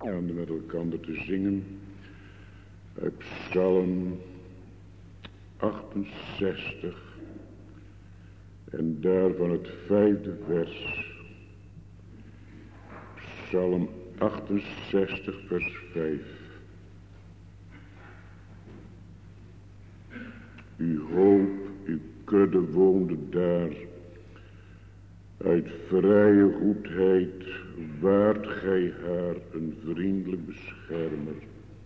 aan met elkaar te zingen uit Psalm 68 en daarvan het 5e vers. Psalm 68 vers 5. Uw hoop, uw kudde woonde daar. Uit vrije goedheid waart gij haar een vriendelijk beschermer.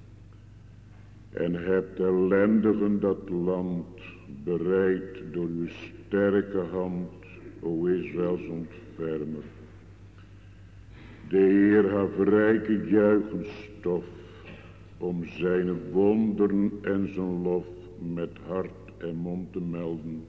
En hebt ellendigen dat land bereid door uw sterke hand, o Israëls ontfermer. De Heer gaf rijke juichenstof om zijn wonderen en zijn lof met hart en mond te melden.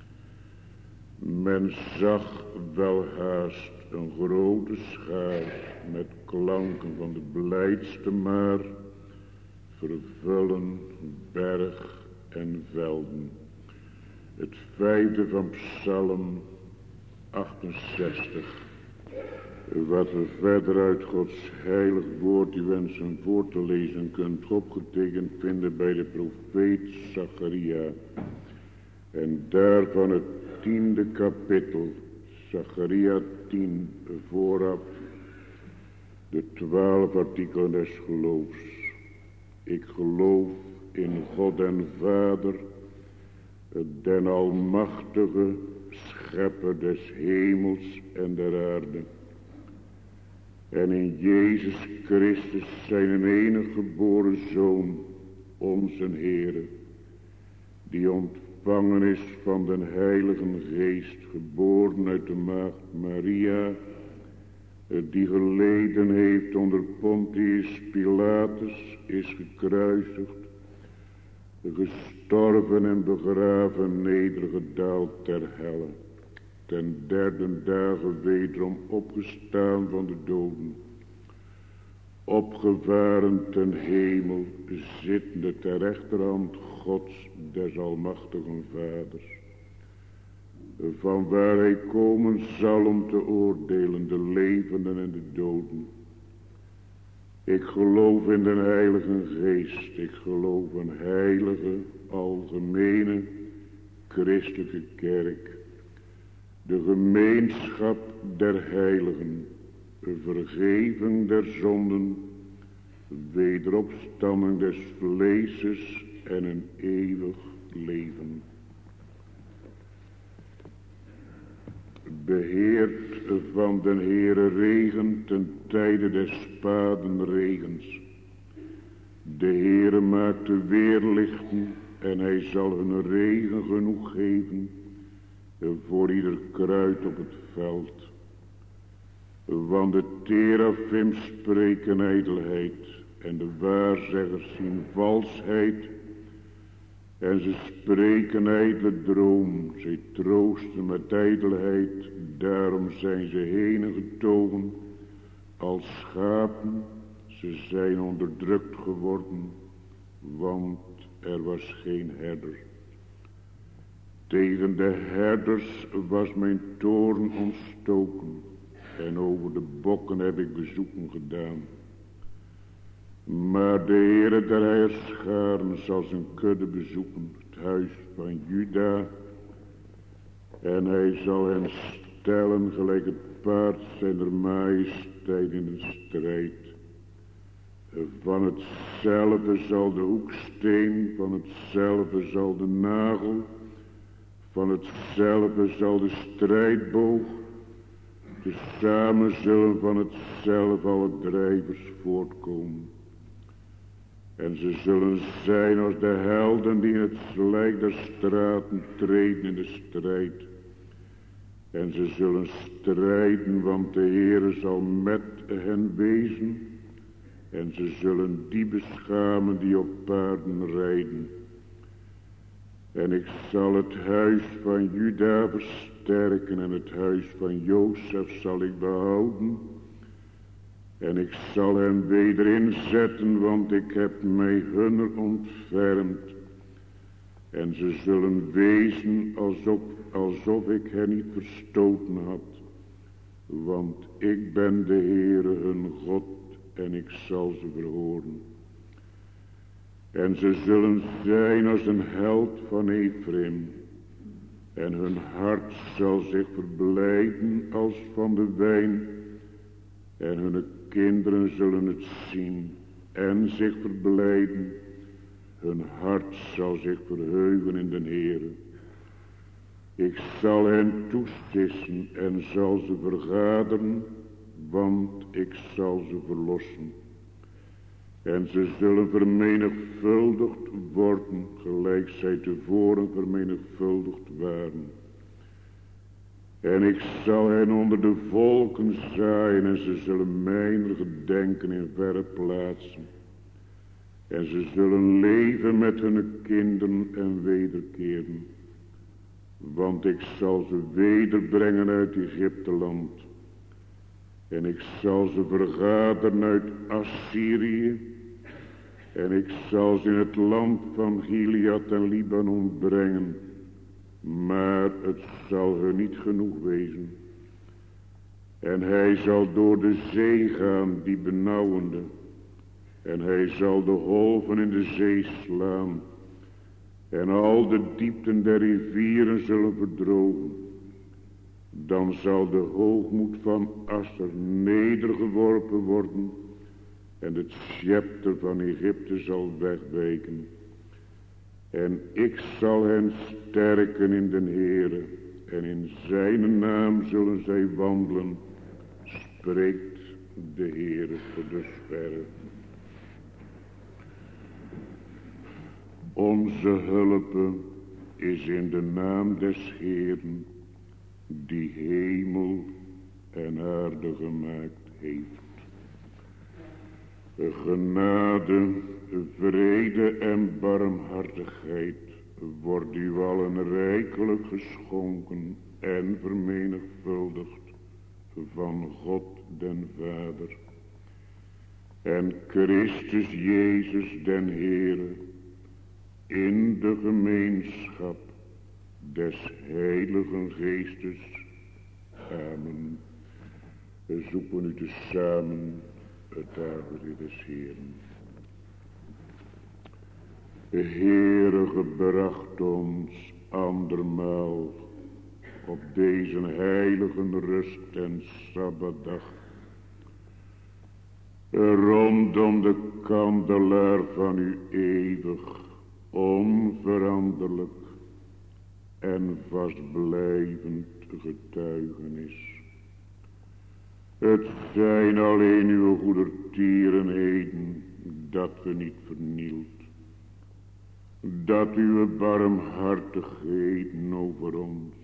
Men zag welhaast een grote schaar met klanken van de blijdste maar vervullen berg en velden. Het 5e van Psalm 68. Wat we verder uit Gods heilig woord u wensen voor te lezen kunt opgetekend vinden bij de profeet Zacharia. En daarvan het 10e kapitel, Zacharia 10, vooraf de 12 artikelen des geloofs. Ik geloof in God en Vader, den almachtige schepper des hemels en der aarde. En in Jezus Christus zijn enige geboren Zoon, onze Heere, die ontvangen is van den Heiligen Geest, geboren uit de maagd Maria, die geleden heeft onder Pontius Pilatus, is gekruisigd, gestorven en begraven, nedergedaald ter helle, ten 3e dagen wederom opgestaan van de doden, opgevaren ten hemel, zittende ter rechterhand Gods des almachtigen Vaders, van waar hij komen zal om te oordelen de levenden en de doden. Ik geloof in den Heilige Geest, ik geloof een heilige, algemene, christelijke kerk, de gemeenschap der heiligen, vergeving der zonden, wederopstanding des vleeses en een eeuwig leven. Beheert van den Heere regen ten tijde des spadenregens. De Heere maakt de weerlichten en hij zal hun regen genoeg geven voor ieder kruid op het veld. Want de teraphim spreken ijdelheid en de waarzeggers zien valsheid. En ze spreken ijdele droom, zij troosten met ijdelheid, daarom zijn ze heen getogen als schapen, ze zijn onderdrukt geworden, want er was geen herder. Tegen de herders was mijn toorn ontstoken en over de bokken heb ik bezoeken gedaan. Maar de Heere der Heerscharen zal zijn kudde bezoeken, het huis van Juda, en hij zal hen stellen gelijk het paard zijner majesteit in de strijd. Van hetzelfde zal de hoeksteen, van hetzelfde zal de nagel, van hetzelfde zal de strijdboog, tezamen zullen van hetzelfde alle drijvers voortkomen. En ze zullen zijn als de helden die in het slijk der straten treden in de strijd. En ze zullen strijden, want de Heere zal met hen wezen. En ze zullen die beschamen die op paarden rijden. En ik zal het huis van Juda versterken en het huis van Jozef zal ik behouden. En ik zal hen weder inzetten, want ik heb mij hunner ontfermd. En ze zullen wezen alsof ik hen niet verstoten had. Want ik ben de Heere hun God en ik zal ze verhoren. En ze zullen zijn als een held van Ephraim, en hun hart zal zich verblijden als van de wijn, en hun kinderen zullen het zien en zich verblijden. Hun hart zal zich verheugen in den Heere. Ik zal hen toestissen en zal ze vergaderen, want ik zal ze verlossen. En ze zullen vermenigvuldigd worden, gelijk zij tevoren vermenigvuldigd waren. En ik zal hen onder de volken zaaien, en ze zullen mijner gedenken in verre plaatsen. En ze zullen leven met hun kinderen en wederkeren. Want ik zal ze wederbrengen uit Egypteland. En ik zal ze vergaderen uit Assyrië. En ik zal ze in het land van Gilead en Libanon brengen. Maar het zal hun niet genoeg wezen. En hij zal door de zee gaan, die benauwende. En hij zal de golven in de zee slaan. En al de diepten der rivieren zullen verdrogen. Dan zal de hoogmoed van Asser nedergeworpen worden. En het scepter van Egypte zal wegwijken. En ik zal hen sterken in den Heere. En in zijn naam zullen zij wandelen. Spreekt de Heere tot dusverre. Onze hulp is in de naam des Heeren, die hemel en aarde gemaakt heeft. Genade, vrede en barmhartigheid wordt u allen rijkelijk geschonken en vermenigvuldigd van God den Vader en Christus Jezus den Heere, in de gemeenschap des Heiligen Geestes. Amen. We zoeken u tezamen het aangezicht des Heeren. De Heere gebracht ons andermaal op deze heilige rust en sabbatdag rondom de kandelaar van uw eeuwig, onveranderlijk en vastblijvend getuigenis. Het zijn alleen uw goedertierenheden dat we niet vernield, dat uw barmhartigheden over ons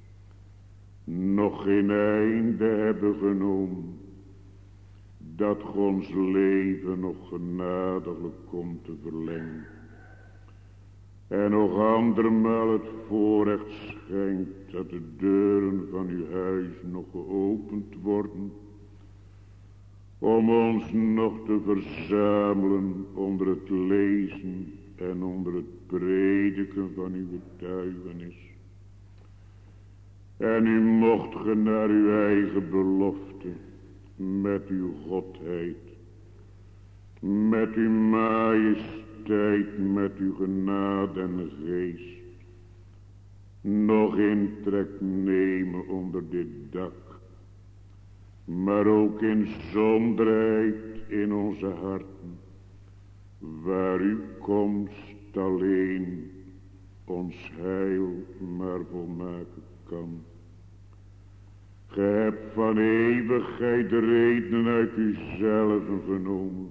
nog geen einde hebben genomen, dat ons leven nog genadiglijk komt te verlengen. En nog andermaal het voorrecht schenkt dat de deuren van uw huis nog geopend worden, om ons nog te verzamelen onder het lezen en onder het prediken van uw getuigenis. En u mocht ge naar uw eigen belofte, met uw godheid, met uw majesteit, met uw genade en geest, nog intrek nemen onder dit dak, maar ook in zonderheid in onze harten, waar uw komst alleen ons heil maar volmaken kan. Ge hebt van eeuwigheid de redenen uit uzelven genomen.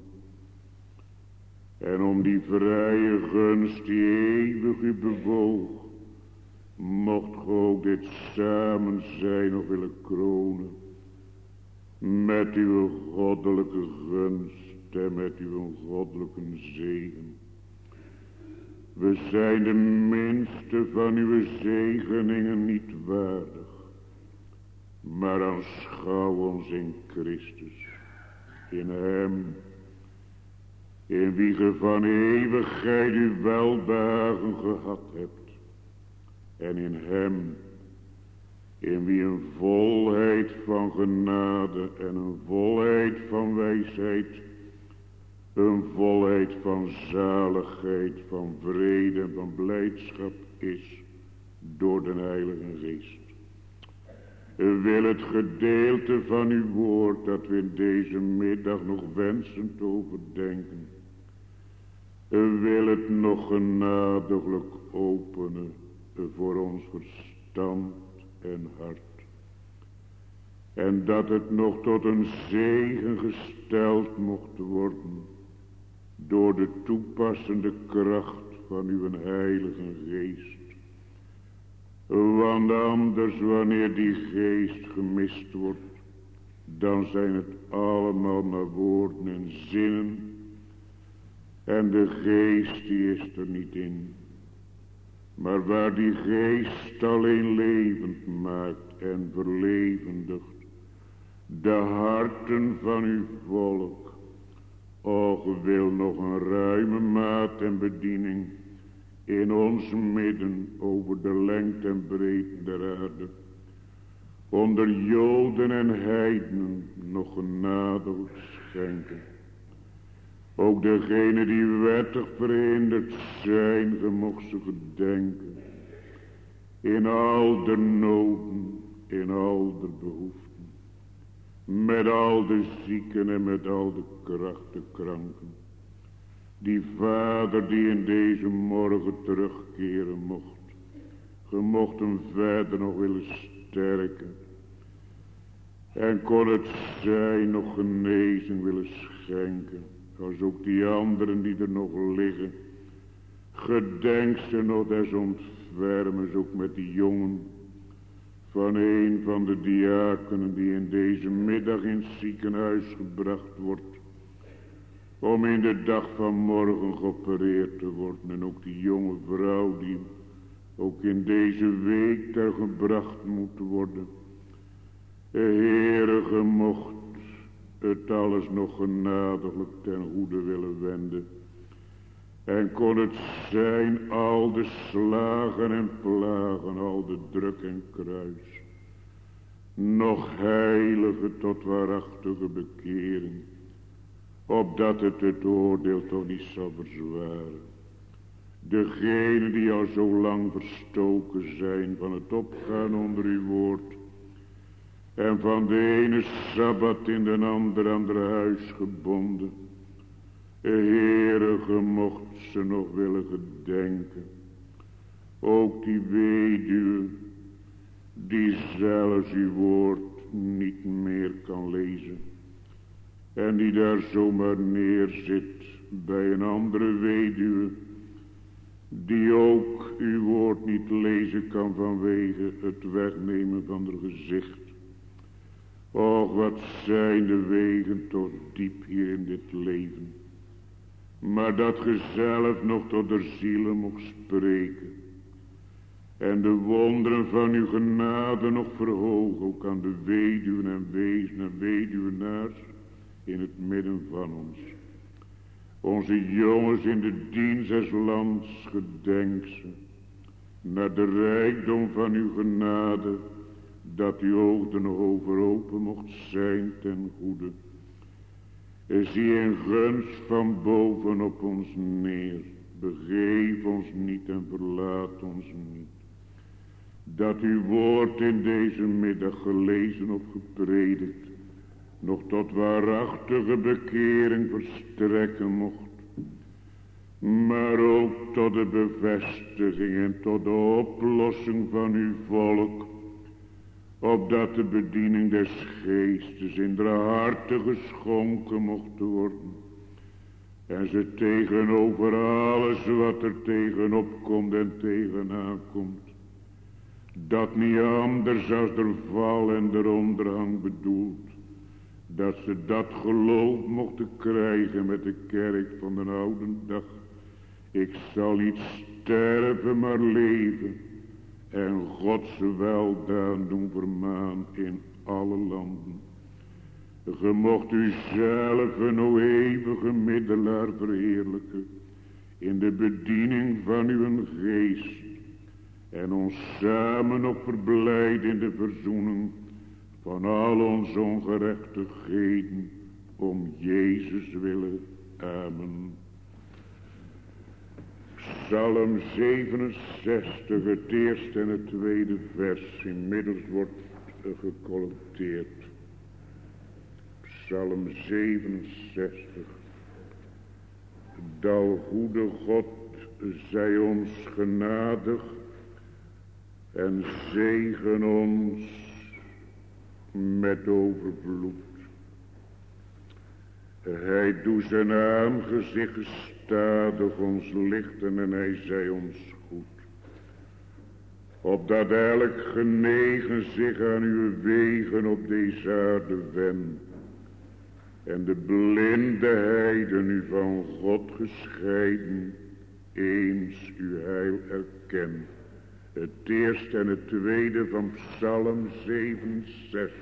En om die vrije gunst die eeuwig u bewoog, mocht ge ook dit samen zijn nog willen kronen. Met uw goddelijke gunst en met uw goddelijke zegen. We zijn de minste van uw zegeningen niet waardig. Maar aanschouw ons in Christus, in hem, in wie ge van eeuwigheid uw welbehagen gehad hebt, en in hem, in wie een volheid van genade en een volheid van wijsheid een volheid van zaligheid, van vrede en van blijdschap is door de Heilige Geest. Wil het gedeelte van uw woord dat we in deze middag nog wensen te overdenken, wil het nog genadiglijk openen voor ons verstand en hart. En dat het nog tot een zegen gesteld mocht worden door de toepassende kracht van uw Heilige Geest. Want anders, wanneer die Geest gemist wordt, dan zijn het allemaal maar woorden en zinnen. En de Geest die is er niet in. Maar waar die Geest alleen levend maakt en verlevendigt de harten van uw volk. Och, wil nog een ruime maat en bediening in ons midden over de lengte en breedte der aarde. Onder Joden en heidenen nog genadiglijk schenken. Ook degene die wettig verhinderd zijn, ge mocht ze gedenken. In al de noden, in al de behoeften. Met al de zieken en met al de krachtkranken. Die vader die in deze morgen terugkeren mocht. Ge mocht hem verder nog willen sterken. En kon het zijn nog genezing willen schenken. Als ook die anderen die er nog liggen. Gedenk ze nog des ontfermens, ook met die jongen. Van een van de diakenen die in deze middag in het ziekenhuis gebracht wordt. Om in de dag van morgen geopereerd te worden. En ook die jonge vrouw die ook in deze week ter gebracht moet worden. Heere, ge mocht het alles nog genadiglijk ten goede willen wenden. En kon het zijn al de slagen en plagen, al de druk en kruis. Nog heilige tot waarachtige bekering. Opdat het oordeel toch niet zal verzwaren. Degenen die al zo lang verstoken zijn van het opgaan onder uw woord. En van de ene sabbat in de andere huis gebonden. Heere, ge mocht ze nog willen gedenken. Ook die weduwe, die zelfs uw woord niet meer kan lezen. En die daar zomaar neerzit bij een andere weduwe. Die ook uw woord niet lezen kan vanwege het wegnemen van haar gezicht. Och, wat zijn de wegen toch diep hier in dit leven. Maar dat ge zelf nog tot de zielen mocht spreken. En de wonderen van uw genade nog verhogen. Ook aan de weduwen en wezen en weduwenaars in het midden van ons. Onze jongens in de dienst des lands, gedenk ze. Naar de rijkdom van uw genade. Dat uw oog er nog over open mocht zijn ten goede. Zie een gunst van boven op ons neer. Begeef ons niet en verlaat ons niet. Dat uw woord in deze middag gelezen of gepredikt. Nog tot waarachtige bekering verstrekken mocht. Maar ook tot de bevestiging en tot de oplossing van uw volk. Opdat de bediening des geestes in de harten geschonken mocht worden. En ze tegenover alles wat er tegenop komt en tegenaan komt. Dat niet anders als de val en de ondergang bedoelt. Dat ze dat geloof mochten krijgen met de kerk van de oude dag. Ik zal niet sterven maar leven. En Gods weldaan doen vermaan in alle landen. Ge mocht u zelf een o eeuwige middelaar verheerlijken. In de bediening van uw geest. En ons samen nog verblijden in de verzoening van al onze ongerechtigheden. Om Jezus willen. Amen. Psalm 67, het eerste en het tweede vers, inmiddels wordt gecollecteerd. Psalm 67. Thou goede God, zij ons genadig en zegen ons met overvloed. Hij doet zijn aangezicht gestadig ons lichten en hij zij ons goed. Opdat elk genegen zich aan uw wegen op deze aarde wendt. En de blinde heiden u van God gescheiden, eens uw heil erkent. Het eerste en het tweede van Psalm 67.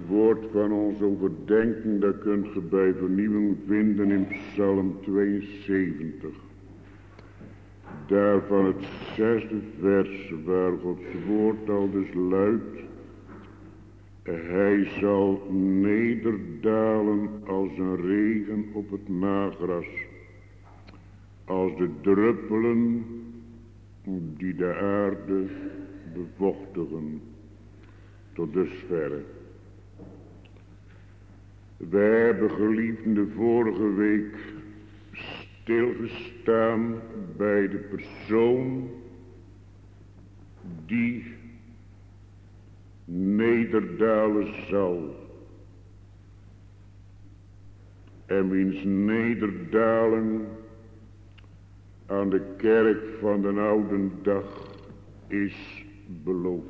woord van ons overdenking, dat kunt ge bij vernieuwing vinden in Psalm 72. Daarvan het 6e vers, waar Gods woord al dus luidt: Hij zal nederdalen als een regen op het nagras, als de druppelen die de aarde bevochtigen. Tot dusverre. Wij hebben, geliefden, de vorige week stilgestaan bij de persoon die nederdalen zal. En wiens nederdalen aan de kerk van de oude dag is beloofd.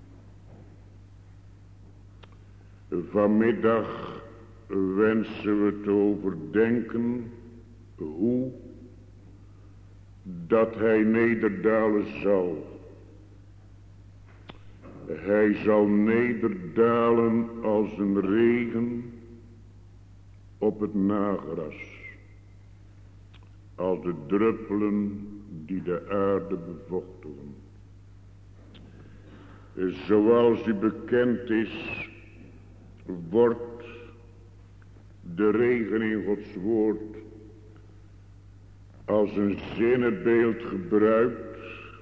Vanmiddag wensen we te overdenken hoe dat hij nederdalen zal. Hij zal nederdalen als een regen op het nagras, als de druppelen die de aarde bevochtigen. Zoals u bekend is, wordt de regen in Gods woord als een zinnebeeld gebruikt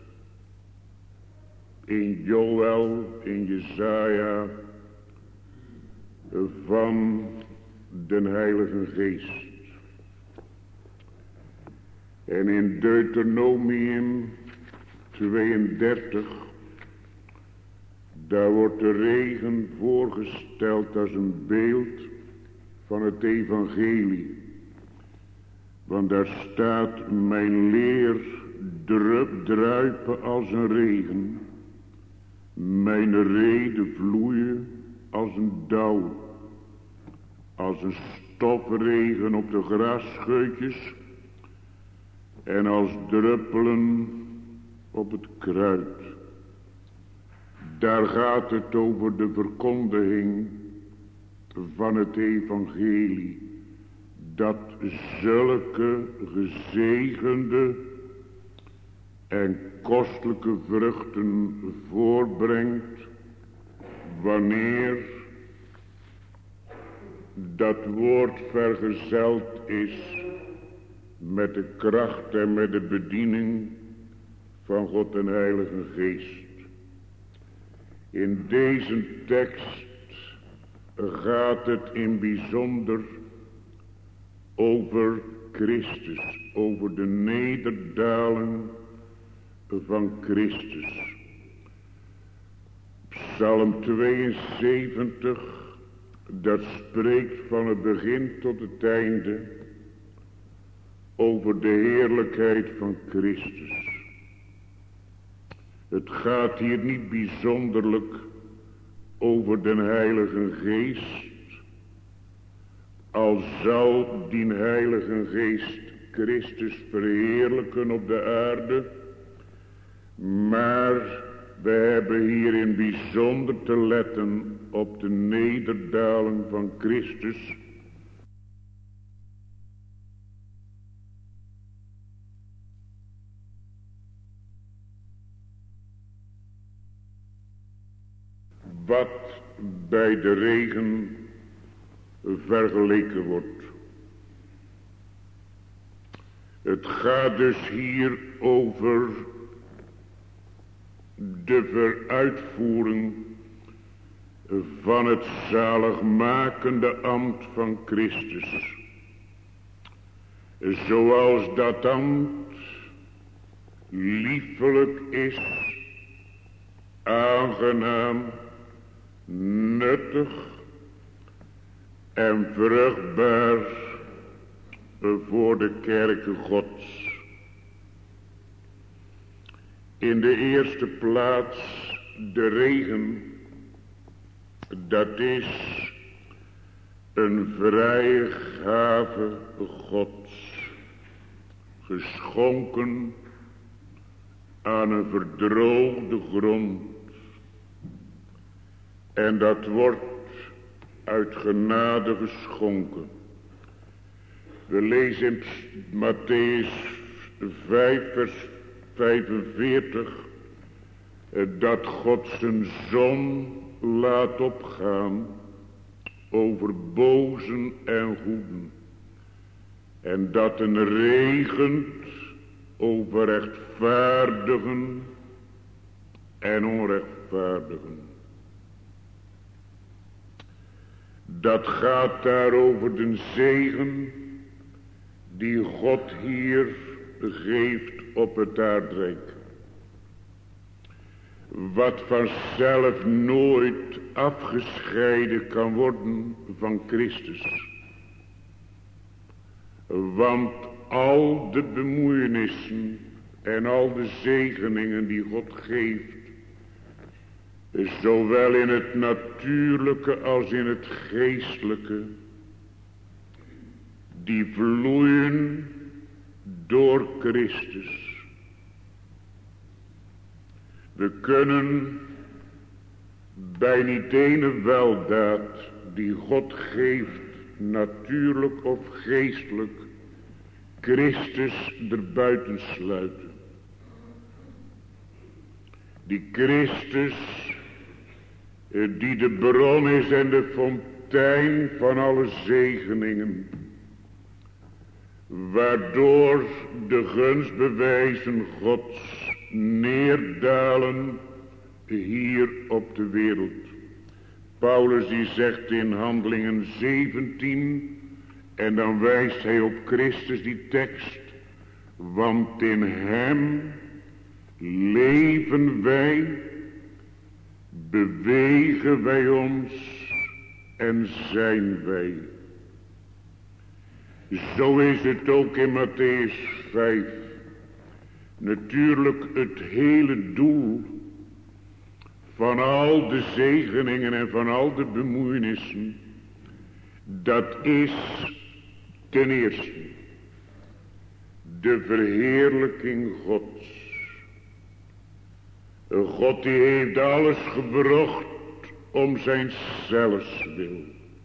in Joël, in Jesaja, van den Heilige Geest. En in Deuteronomium 32, daar wordt de regen voorgesteld als een beeld van het evangelie. Want daar staat: mijn leer druipen als een regen, mijn reden vloeien als een dauw, als een stofregen op de grasscheutjes en als druppelen op het kruid. Daar gaat het over de verkondiging van het evangelie, dat zulke gezegende en kostelijke vruchten voorbrengt wanneer dat woord vergezeld is met de kracht en met de bediening van God en Heilige Geest. In deze tekst gaat het in bijzonder over Christus, over de nederdaling van Christus. Psalm 72, dat spreekt van het begin tot het einde over de heerlijkheid van Christus. Het gaat hier niet bijzonderlijk over den Heilige Geest, al zou die Heilige Geest Christus verheerlijken op de aarde, maar we hebben hier in bijzonder te letten op de nederdaling van Christus, wat bij de regen vergeleken wordt. Het gaat dus hier over de veruitvoering van het zaligmakende ambt van Christus. Zoals dat ambt liefelijk is, aangenaam, nuttig en vruchtbaar voor de kerken Gods. In de eerste plaats de regen, dat is een vrije gave Gods, geschonken aan een verdroogde grond. En dat wordt uit genade geschonken. We lezen in Matthäus 5 vers 45 dat God zijn zon laat opgaan over bozen en goeden. En dat een regent over rechtvaardigen en onrechtvaardigen. Dat gaat daar over de zegen die God hier geeft op het aardrijk. Wat vanzelf nooit afgescheiden kan worden van Christus. Want al de bemoeienissen en al de zegeningen die God geeft, zowel in het natuurlijke als in het geestelijke, die vloeien door Christus. We kunnen bij niet ene weldaad die God geeft, natuurlijk of geestelijk, Christus erbuiten sluiten. Die Christus, die de bron is en de fontein van alle zegeningen, waardoor de gunstbewijzen Gods neerdalen hier op de wereld. Paulus die zegt in Handelingen 17, en dan wijst hij op Christus die tekst, want in hem leven wij, bewegen wij ons en zijn wij. Zo is het ook in Matthäus 5. Natuurlijk het hele doel van al de zegeningen en van al de bemoeienissen, dat is ten eerste de verheerlijking Gods. God die heeft alles gebracht om zijn zelfs wil.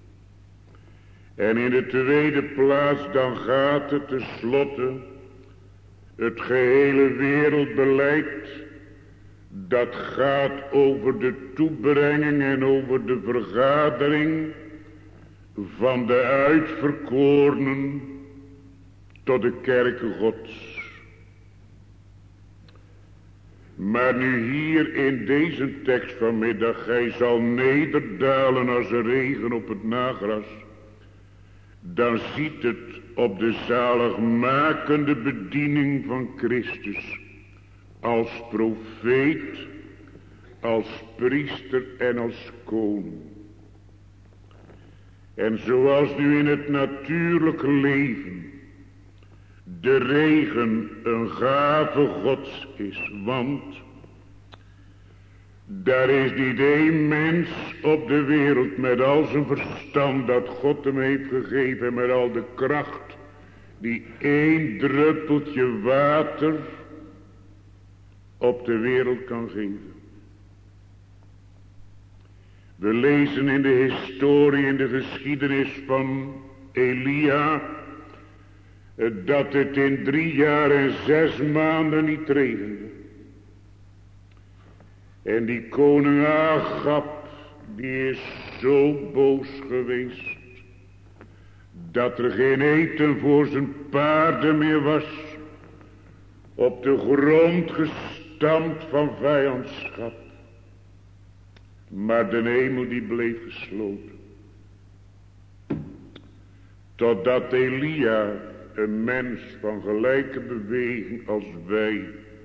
En in de tweede plaats dan gaat het tenslotte het gehele wereldbeleid, dat gaat over de toebrenging en over de vergadering van de uitverkorenen tot de kerken Gods. Maar nu hier in deze tekst vanmiddag, gij zal nederdalen als een regen op het nagras, dan ziet het op de zaligmakende bediening van Christus, als profeet, als priester en als koning. En zoals nu in het natuurlijke leven de regen een gave Gods is, want daar is niet één mens op de wereld met al zijn verstand dat God hem heeft gegeven en met al de kracht die één druppeltje water op de wereld kan geven. We lezen in de historie, in de geschiedenis van Elia, dat het in 3 jaar en 6 maanden niet regende. En die koning Agab, die is zo boos geweest, dat er geen eten voor zijn paarden meer was, op de grond gestampt van vijandschap. Maar de hemel die bleef gesloten. Totdat Elia, een mens van gelijke beweging als wij,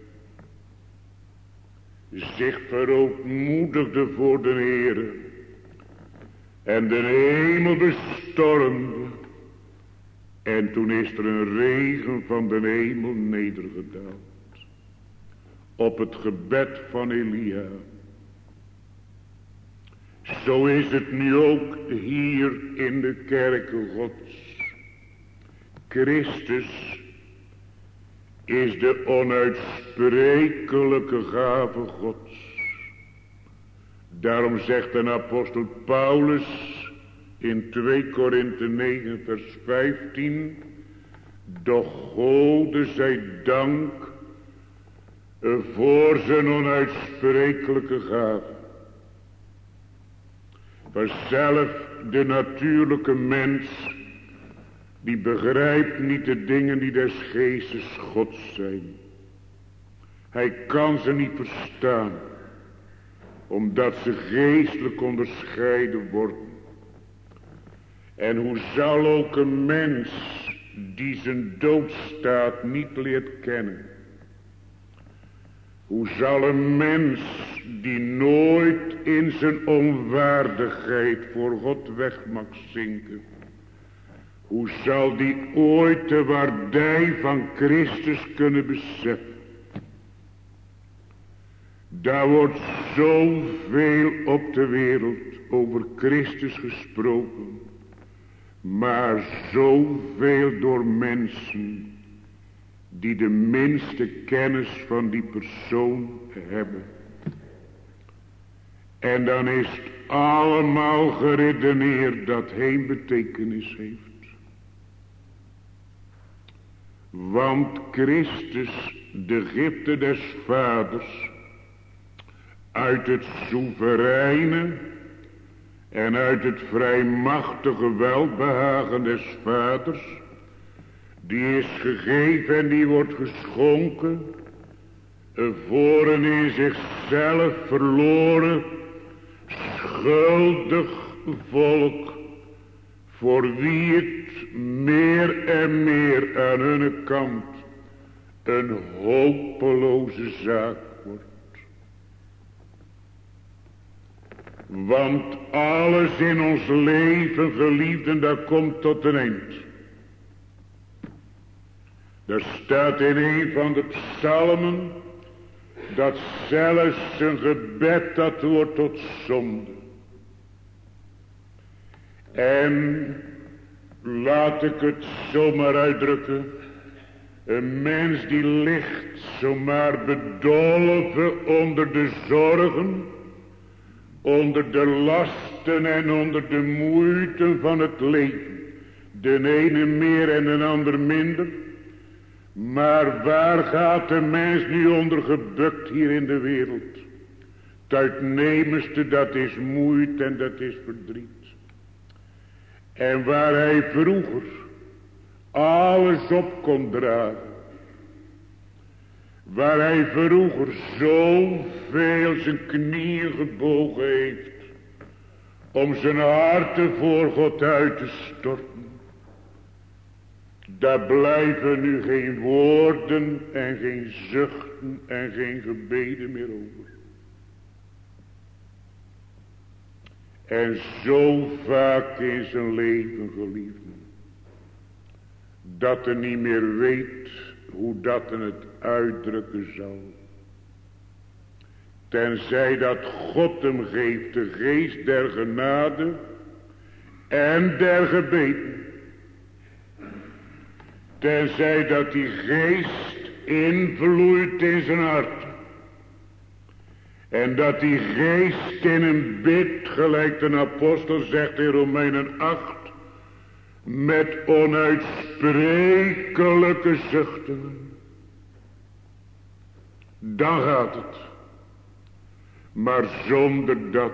zich verootmoedigde voor de Heere en de hemel bestormde. En toen is er een regen van de hemel nedergedaald op het gebed van Elia. Zo is het nu ook hier in de kerken Gods. Christus is de onuitsprekelijke gave Gods. Daarom zegt de apostel Paulus in 2 Korinthe 9 vers 15. Doch Gode zij dank voor zijn onuitsprekelijke gave. Vanzelf de natuurlijke mens, die begrijpt niet de dingen die des geestes Gods zijn. Hij kan ze niet verstaan, omdat ze geestelijk onderscheiden worden. En hoe zal ook een mens die zijn doodstaat niet leert kennen? Hoe zal een mens die nooit in zijn onwaardigheid voor God weg mag zinken, hoe zal die ooit de waardij van Christus kunnen beseffen? Daar wordt zoveel op de wereld over Christus gesproken, maar zoveel door mensen die de minste kennis van die persoon hebben. En dan is het allemaal geredeneerd dat geen betekenis heeft. Want Christus, de gifte des vaders, uit het soevereine en uit het vrijmachtige welbehagen des vaders, die is gegeven en die wordt geschonken voor een in zichzelf verloren, schuldig volk, voor wie het meer en meer aan hun kant een hopeloze zaak wordt. Want alles in ons leven, geliefden, dat komt tot een eind. Er staat in een van de psalmen dat zelfs een gebed dat wordt tot zonde. En laat ik het zomaar uitdrukken. Een mens die ligt zomaar bedolven onder de zorgen, onder de lasten en onder de moeite van het leven. De ene meer en de ander minder. Maar waar gaat de mens nu onder gebukt hier in de wereld? Het uitnemendste, dat is moeite en dat is verdriet. En waar hij vroeger alles op kon dragen, waar hij vroeger zoveel zijn knieën gebogen heeft, om zijn harten voor God uit te storten, daar blijven nu geen woorden en geen zuchten en geen gebeden meer over. En zo vaak in zijn leven, geliefden, dat er niet meer weet hoe dat en het uitdrukken zal. Tenzij dat God hem geeft de geest der genade en der gebeden. Tenzij dat die geest invloeit in zijn hart. En dat die geest in hem bidt, gelijk de apostel zegt in Romeinen 8, met onuitsprekelijke zuchten. Dan gaat het. Maar zonder dat,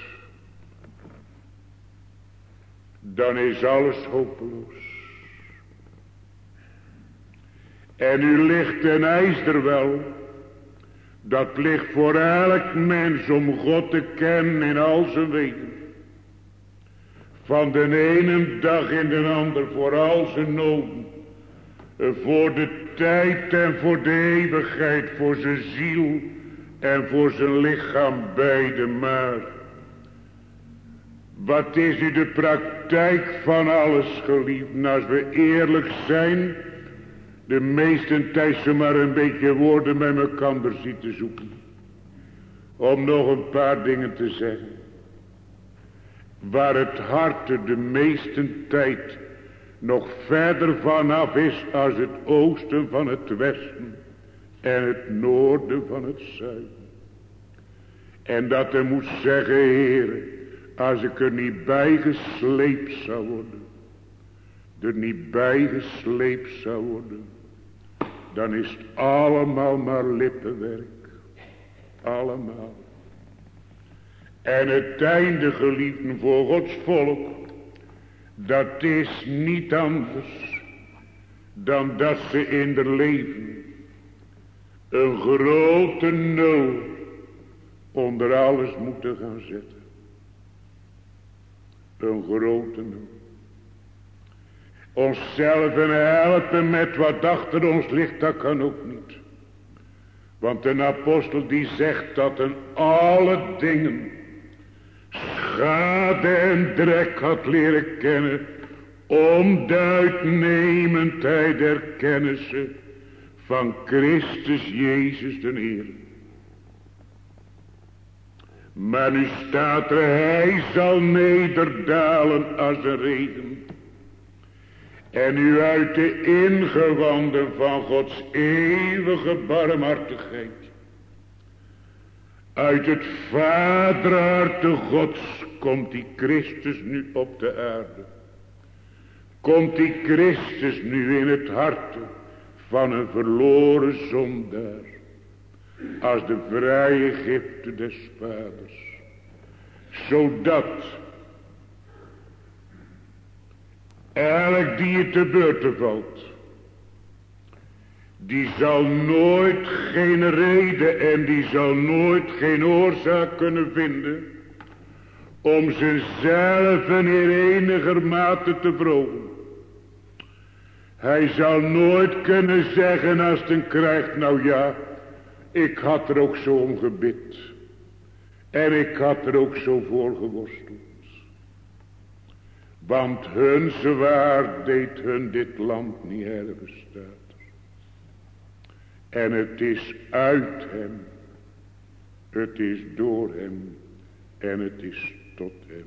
dan is alles hopeloos. En u ligt ten ijzer wel. Dat ligt voor elk mens om God te kennen in al zijn wegen. Van de ene dag in de ander voor al zijn noden. Voor de tijd en voor de eeuwigheid, voor zijn ziel en voor zijn lichaam beide maar. Wat is nu de praktijk van alles, geliefden? Als we eerlijk zijn, de meeste tijd zomaar een beetje woorden met elkaar zitten zoeken. Om nog een paar dingen te zeggen. Waar het hart de meeste tijd nog verder vanaf is als het oosten van het westen en het noorden van het zuiden. En dat hij moet zeggen, Heere, Als ik er niet bij gesleept zou worden. Er niet bij gesleept zou worden. Dan is het allemaal maar lippenwerk. Allemaal. En het einde, geliefden, voor Gods volk. Dat is niet anders. Dan dat ze in haar leven. Een grote nul. Onder alles moeten gaan zetten. Een grote nul. Onszelf helpen met wat achter ons ligt, dat kan ook niet. Want een apostel die zegt dat in alle dingen schade en drek had leren kennen, om de uitnemendheid der kennissen van Christus Jezus de Heer. Maar nu staat er, hij zal nederdalen als een regen. En u uit de ingewanden van Gods eeuwige barmhartigheid. Uit het vaderharte Gods komt die Christus nu op de aarde. Komt die Christus nu in het hart van een verloren zondaar. Als de vrije gifte des vaders. Zodat elk die het te beurten valt. Die zal nooit geen reden en die zal nooit geen oorzaak kunnen vinden. Om zichzelf in eniger mate te wrogen. Hij zal nooit kunnen zeggen als het krijgt, nou ja, ik had er ook zo om gebid. En ik had er ook zo voor geworsteld. Want hun zwaard deed hun dit land niet erven, staat er. En het is uit hem. Het is door hem. En het is tot hem.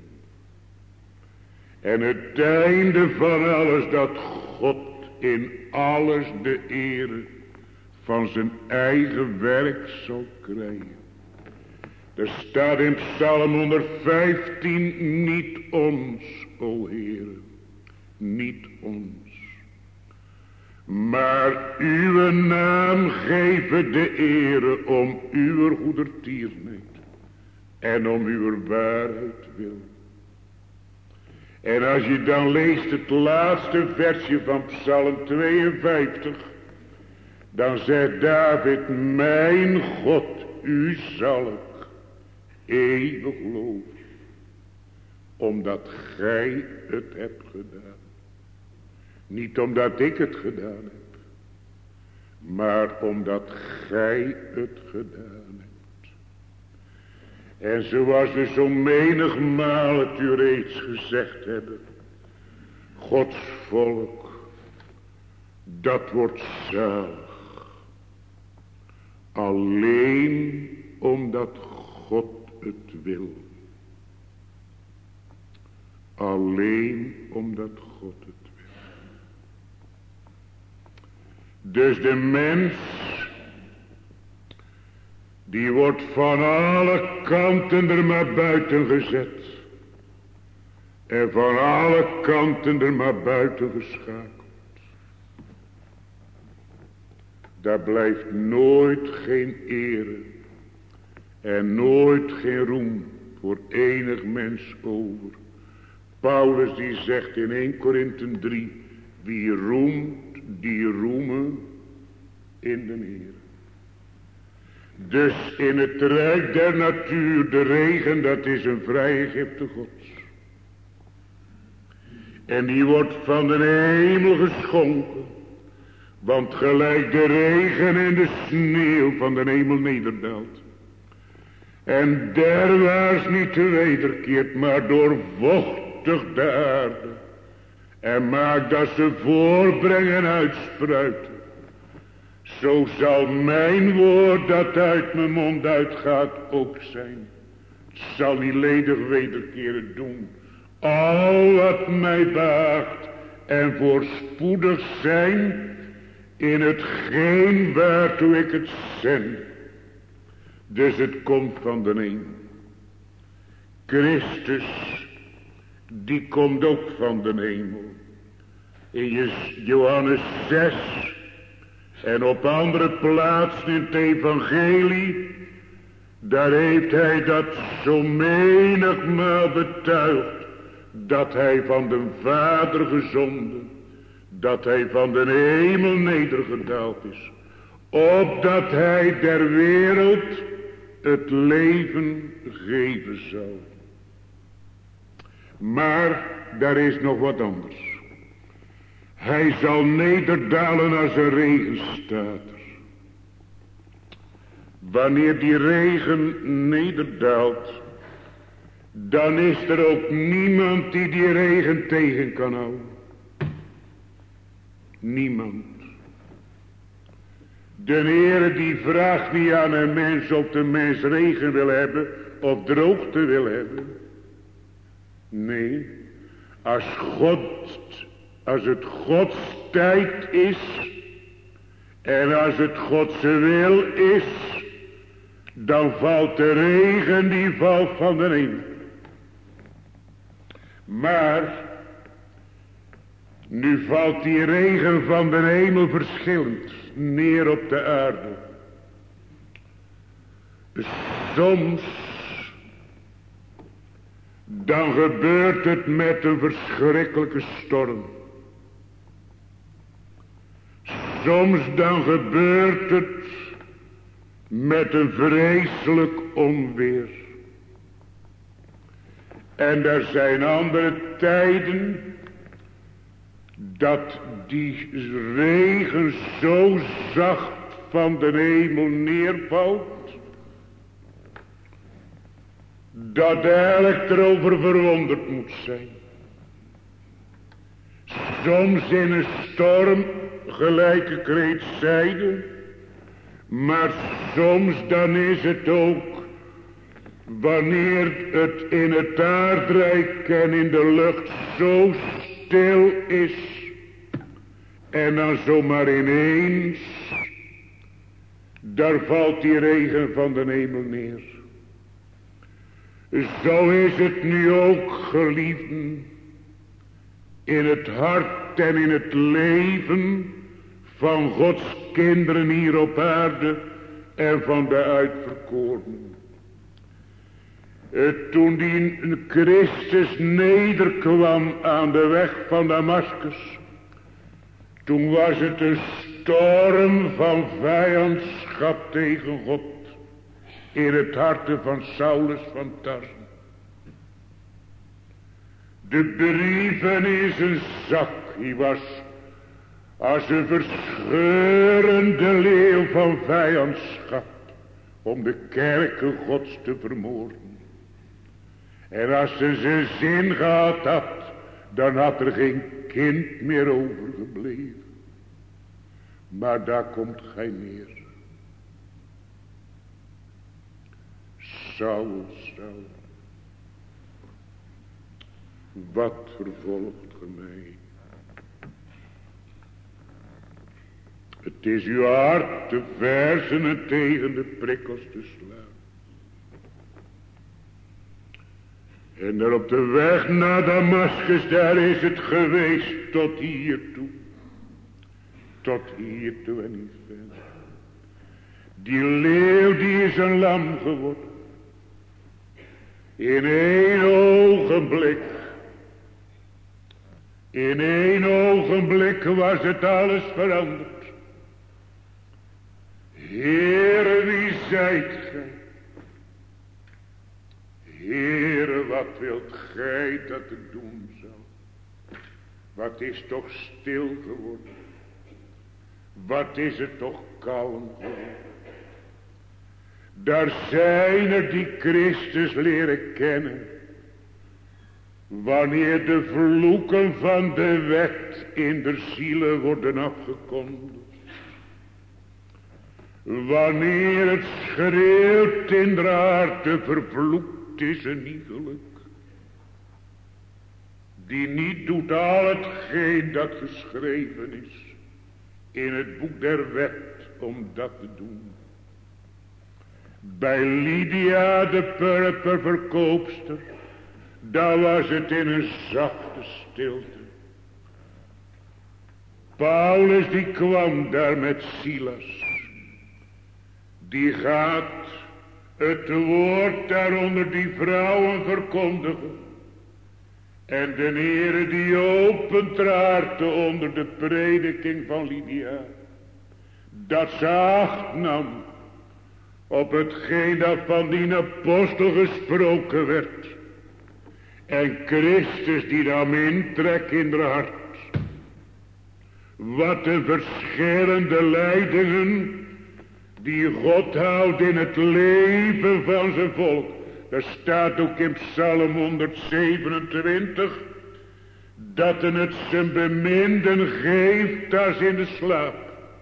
En het einde van alles, dat God in alles de ere van zijn eigen werk zal krijgen. Er staat in Psalm 115, niet ons, o Heere, niet ons. Maar uw naam geven de ere om uw goedertierenheid en om uw waarheid wil. En als je dan leest het laatste versje van Psalm 52, dan zegt David, mijn God, u zal ik eeuwig loven, omdat gij het hebt gedaan. Niet omdat ik het gedaan heb, maar omdat gij het gedaan hebt. En zoals we zo menigmaal het u reeds gezegd hebben, Gods volk, dat wordt zalig. Alleen omdat God het wil. Alleen omdat God het wil. Dus de mens, die wordt van alle kanten er maar buiten gezet. En van alle kanten er maar buiten geschakeld. Daar blijft nooit geen ere en nooit geen roem voor enig mens over. Paulus die zegt in 1 Korinthe 3, wie roemt, die roemen in de Heer. Dus in het rijk der natuur, de regen, dat is een vrije gifte Gods. En die wordt van de hemel geschonken. Want gelijk de regen en de sneeuw van de hemel nederdaalt. En derwaarts niet wederkeert, maar doorvochtigt de aarde. En maakt dat ze voorbrengen en uitspruiten. Zo zal mijn woord dat uit mijn mond uitgaat ook zijn. Het zal niet ledig wederkeren doen. Al wat mij behaagt en voorspoedig zijn in hetgeen waartoe ik het zend. Dus het komt van de een. Christus, die komt ook van de hemel. In Johannes 6 en op andere plaatsen in het evangelie, daar heeft hij dat zo menigmaal betuigd, dat hij van de Vader gezonden, dat hij van de hemel nedergedaald is, opdat hij der wereld het leven geven zou. Maar daar is nog wat anders. Hij zal nederdalen als een regenstater. Wanneer die regen nederdaalt, dan is er ook niemand die regen tegen kan houden. Niemand. De Heere die vraagt niet aan een mens of de mens regen wil hebben of droogte wil hebben. Nee, als het Gods tijd is en als het Gods wil is, dan valt de regen die valt van de hemel. Maar nu valt die regen van de hemel verschillend neer op de aarde. Soms dan gebeurt het met een verschrikkelijke storm. Soms dan gebeurt het met een vreselijk onweer. En er zijn andere tijden dat die regen zo zacht van de hemel neervalt, dat elk erover verwonderd moet zijn. Soms in een storm, gelijk ik reeds zeide, maar soms dan is het ook wanneer het in het aardrijk en in de lucht zo stil is en dan zomaar ineens, daar valt die regen van de hemel neer. Zo is het nu ook, geliefden, in het hart en in het leven van Gods kinderen hier op aarde en van de uitverkorenen. Toen die Christus nederkwam aan de weg van Damaskus, toen was het een storm van vijandschap tegen God in het hart van Saulus van Tarsen. De brieven in zijn zak, hij was als een verscheurende leeuw van vijandschap om de kerken Gods te vermoorden. En als ze zijn zin gehad had, dan had er geen kind meer overgebleven. Maar daar komt gij neer. Saul, Saul, wat vervolgt ge mij? Het is uw hart te verzen en tegen de prikkels te slaan. En daar op de weg naar Damaskus, daar is het geweest tot hier toe. Tot hier toe en niet verder. Die leeuw die is een lam geworden. In één ogenblik. In één ogenblik was het alles veranderd. Heere, wie zijt gij? Heere, wat wilt gij dat ik doen zal? Wat is toch stil geworden? Wat is het toch kalm geworden? Daar zijn er die Christus leren kennen. Wanneer de vloeken van de wet in de zielen worden afgekondigd. Wanneer het schreeuwt in de harten, vervloekt is een iegelijk. Die niet doet al hetgeen dat geschreven is in het boek der wet om dat te doen. Bij Lydia de purperverkoopster dan was het in een zachte stilte. Paulus die kwam daar met Silas. Die gaat het woord daaronder die vrouwen verkondigen. En de Heere die opentraarde onder de prediking van Lydia. Dat ze acht nam op hetgeen dat van die apostel gesproken werd. En Christus die nam intrek in haar hart. Wat een verschillende leidingen die God houdt in het leven van zijn volk. Er staat ook in Psalm 127 dat het zijn beminden geeft als in de slaap.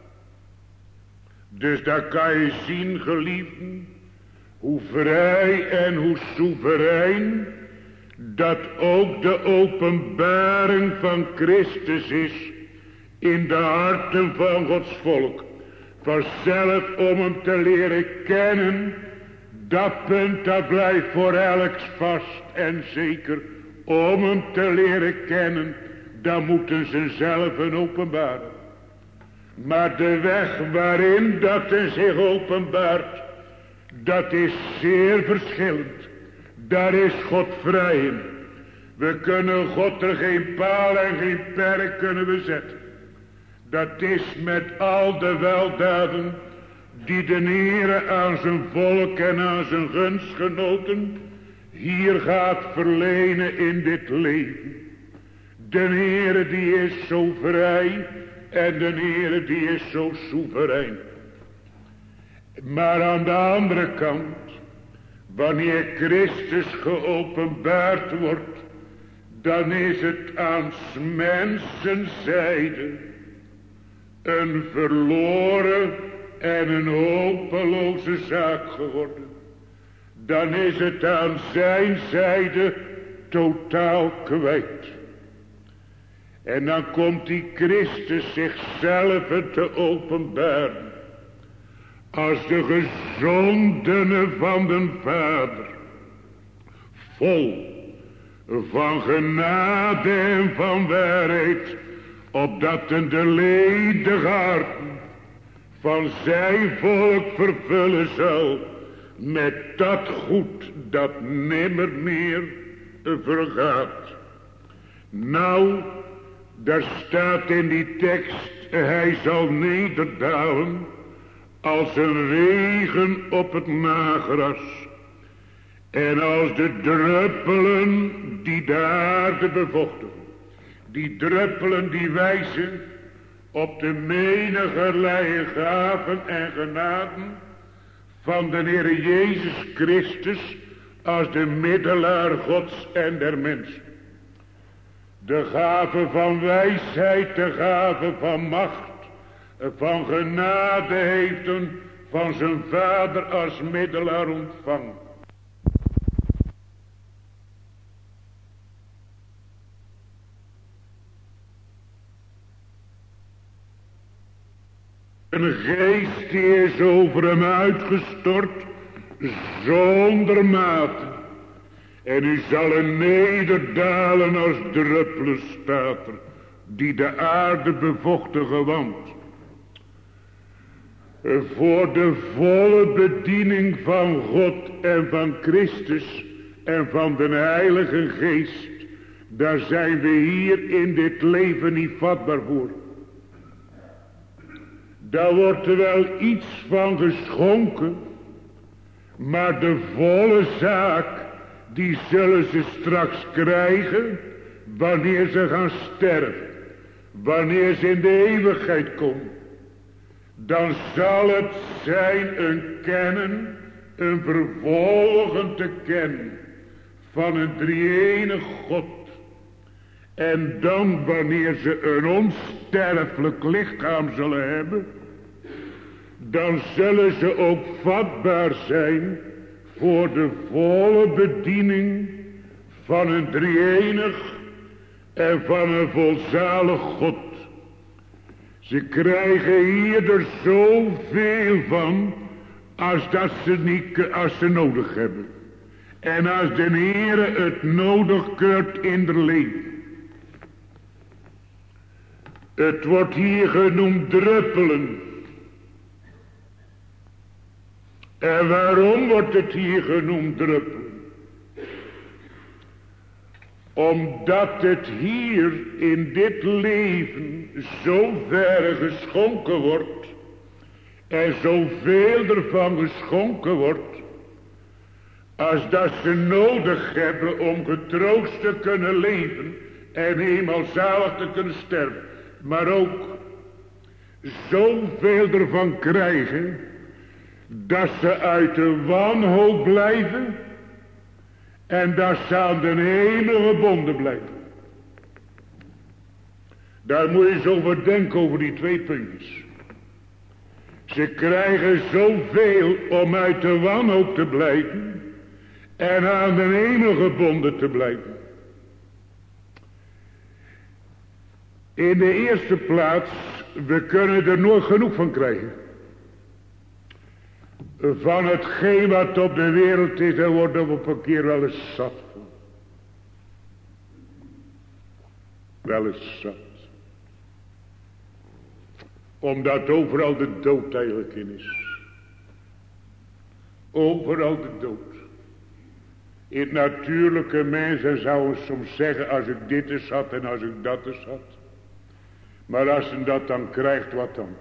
Dus daar kan je zien, geliefden, hoe vrij en hoe soeverein dat ook de openbaring van Christus is in de harten van Gods volk. Vanzelf om hem te leren kennen, dat punt dat blijft voor elk vast en zeker. Om hem te leren kennen, dan moeten ze zelf openbaren. Maar de weg waarin dat zich openbaart, dat is zeer verschillend. Daar is God vrij in. We kunnen God er geen paal en geen perk kunnen we zetten. Dat is met al de weldaden die de Heere aan zijn volk en aan zijn gunstgenoten hier gaat verlenen in dit leven. De Heere die is zo vrij en de Heere die is zo soeverein. Maar aan de andere kant, wanneer Christus geopenbaard wordt, dan is het aan mensen zijde een verloren en een hopeloze zaak geworden. Dan is het aan zijn zijde totaal kwijt. En dan komt die Christus zichzelf te openbaren als de gezondene van den Vader, vol van genade en van waarheid, opdat de ledige harten van zijn volk vervullen zal met dat goed dat nimmer meer vergaat. Nou, daar staat in die tekst, hij zal nederdalen als een regen op het nagras en als de druppelen die de aarde bevochtigen. Die druppelen die wijzen op de menigerlei gaven en genaden van de Heer Jezus Christus als de middelaar Gods en der mensen. De gave van wijsheid, de gave van macht, van genade heeft hem van zijn Vader als middelaar ontvangen. Een geest die is over hem uitgestort zonder mate. En u zal er nederdalen als druppelen, staat er, die de aarde bevochtigen wand. Voor de volle bediening van God en van Christus en van de Heilige Geest, daar zijn we hier in dit leven niet vatbaar voor. Daar wordt er wel iets van geschonken, maar de volle zaak, die zullen ze straks krijgen wanneer ze gaan sterven. Wanneer ze in de eeuwigheid komen. Dan zal het zijn een kennen, een vervolgen te kennen van een drie-enig God. En dan wanneer ze een onsterfelijk lichaam zullen hebben, dan zullen ze ook vatbaar zijn voor de volle bediening van een drie-enig en van een volzalig God. Ze krijgen hier er zoveel van als ze nodig hebben. En als de Heere het nodig keurt in de leven. Het wordt hier genoemd druppelen. En waarom wordt het hier genoemd druppelen? Omdat het hier in dit leven zo ver geschonken wordt. En zoveel ervan geschonken wordt. Als dat ze nodig hebben om getroost te kunnen leven. En eenmaal zalig te kunnen sterven. Maar ook zoveel ervan krijgen. Dat ze uit de wanhoop blijven. En dat ze aan de hemel gebonden blijven. Daar moet je eens over denken, over die twee puntjes. Ze krijgen zoveel om uit de wanhoop te blijven. En aan de hemel gebonden te blijven. In de eerste plaats, we kunnen er nooit genoeg van krijgen. Van hetgeen wat op de wereld is, daar worden we op een keer wel eens zat van. Wel eens zat. Omdat overal de dood eigenlijk in is. Overal de dood. In het natuurlijke mensen zouden soms zeggen, als ik dit eens had en als ik dat eens had. Maar als ze dat dan krijgt, wat dan?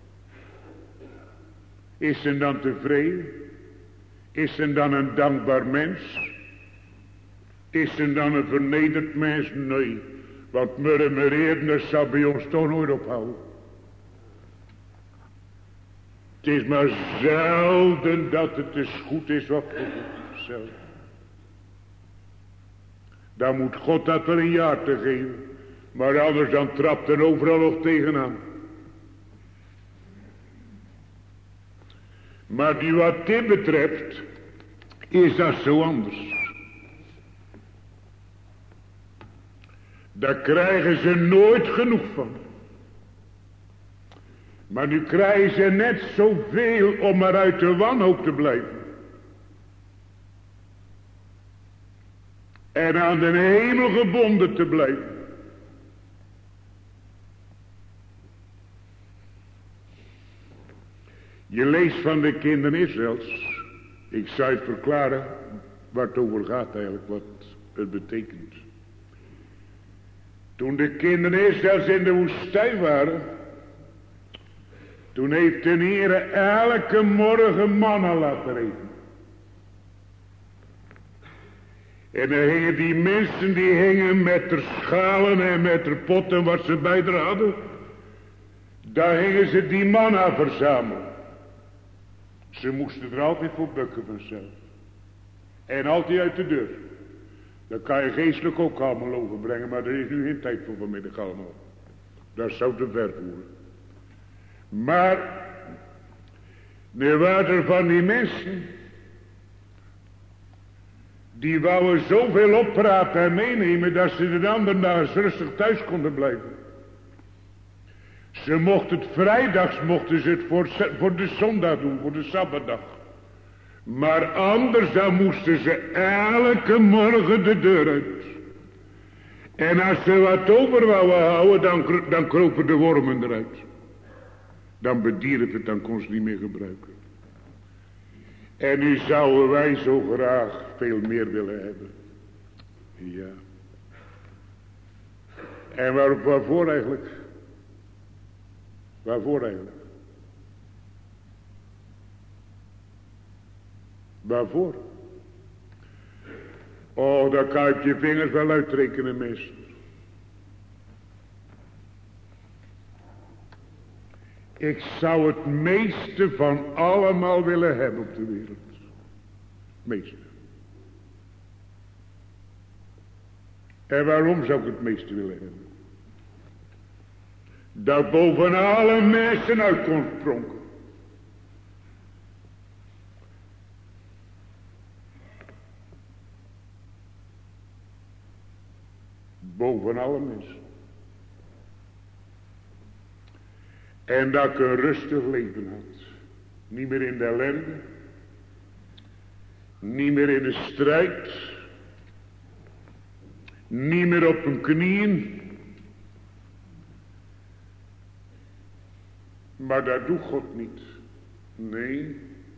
Is ze dan tevreden? Is ze dan een dankbaar mens? Is ze dan een vernederd mens? Nee. Want murmureren zal bij ons toch nooit ophouden. Het is maar zelden dat het eens goed is wat goed is. Zelden. Dan moet God dat wel een jaar te geven. Maar anders dan trapt er overal nog tegenaan. Maar die wat dit betreft, is dat zo anders. Daar krijgen ze nooit genoeg van. Maar nu krijgen ze net zoveel om maar uit de wanhoop te blijven. En aan de hemel gebonden te blijven. Je leest van de kinderen Israëls. Ik zou het verklaren waar het over gaat eigenlijk, wat het betekent. Toen de kinderen Israëls in de woestijn waren. Toen heeft de Heer elke morgen manna laten regenen. En dan hingen die mensen, die hingen met de schalen en met de potten wat ze bij haar hadden. Daar hingen ze die manna verzamelen. Ze moesten er altijd voor bukken vanzelf. En altijd uit de deur. Dat kan je geestelijk ook allemaal overbrengen, maar er is nu geen tijd voor vanmiddag allemaal. Dat zou te ver voeren. Maar, nu waren er van die mensen, die wouden zoveel oppraten en meenemen, dat ze de andere dagen rustig thuis konden blijven. Ze mochten het vrijdags, mochten ze het voor de zondag doen, voor de sabbatdag. Maar anders dan moesten ze elke morgen de deur uit. En als ze wat over wouden houden, dan kropen de wormen eruit. Dan bedierf het, dan kon ze niet meer gebruiken. En nu zouden wij zo graag veel meer willen hebben. Ja. En waarvoor eigenlijk? Waarvoor eigenlijk? Waarvoor? Oh, daar kan je vingers wel uitrekenen, mensen. Ik zou het meeste van allemaal willen hebben op de wereld. Het meeste. En waarom zou ik het meeste willen hebben? Dat boven alle mensen uit kon spronken. Boven alle mensen. En dat ik een rustig leven had. Niet meer in de ellende. Niet meer in de strijd. Niet meer op hun knieën. Maar dat doet God niet. Nee.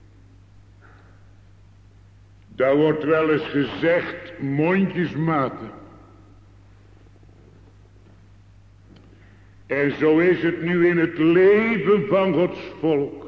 Daar wordt wel eens gezegd mondjesmaten. En zo is het nu in het leven van Gods volk.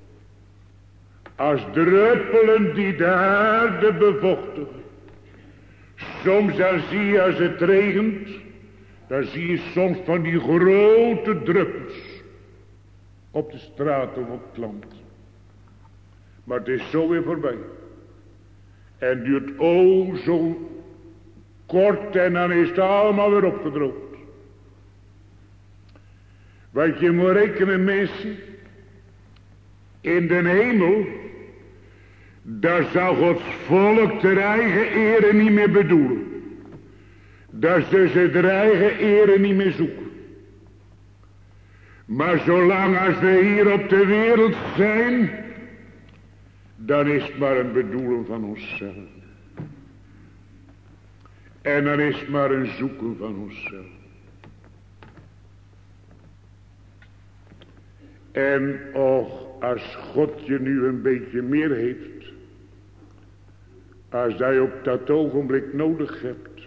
Als druppelen die de aarde bevochtigen. Soms dan zie je als het regent. Dan zie je soms van die grote druppels. Op de straten of op het land. Maar het is zo weer voorbij. En duurt zo kort en dan is het allemaal weer opgedroogd. Want je moet rekenen, mensen. In de hemel. Daar zal Gods volk ter eigen ere niet meer bedoelen. Daar ze ter eigen ere niet meer zoeken. Maar zolang als we hier op de wereld zijn. Dan is het maar een bedoelen van onszelf. En dan is het maar een zoeken van onszelf. En och, als God je nu een beetje meer heeft. Als hij op dat ogenblik nodig hebt.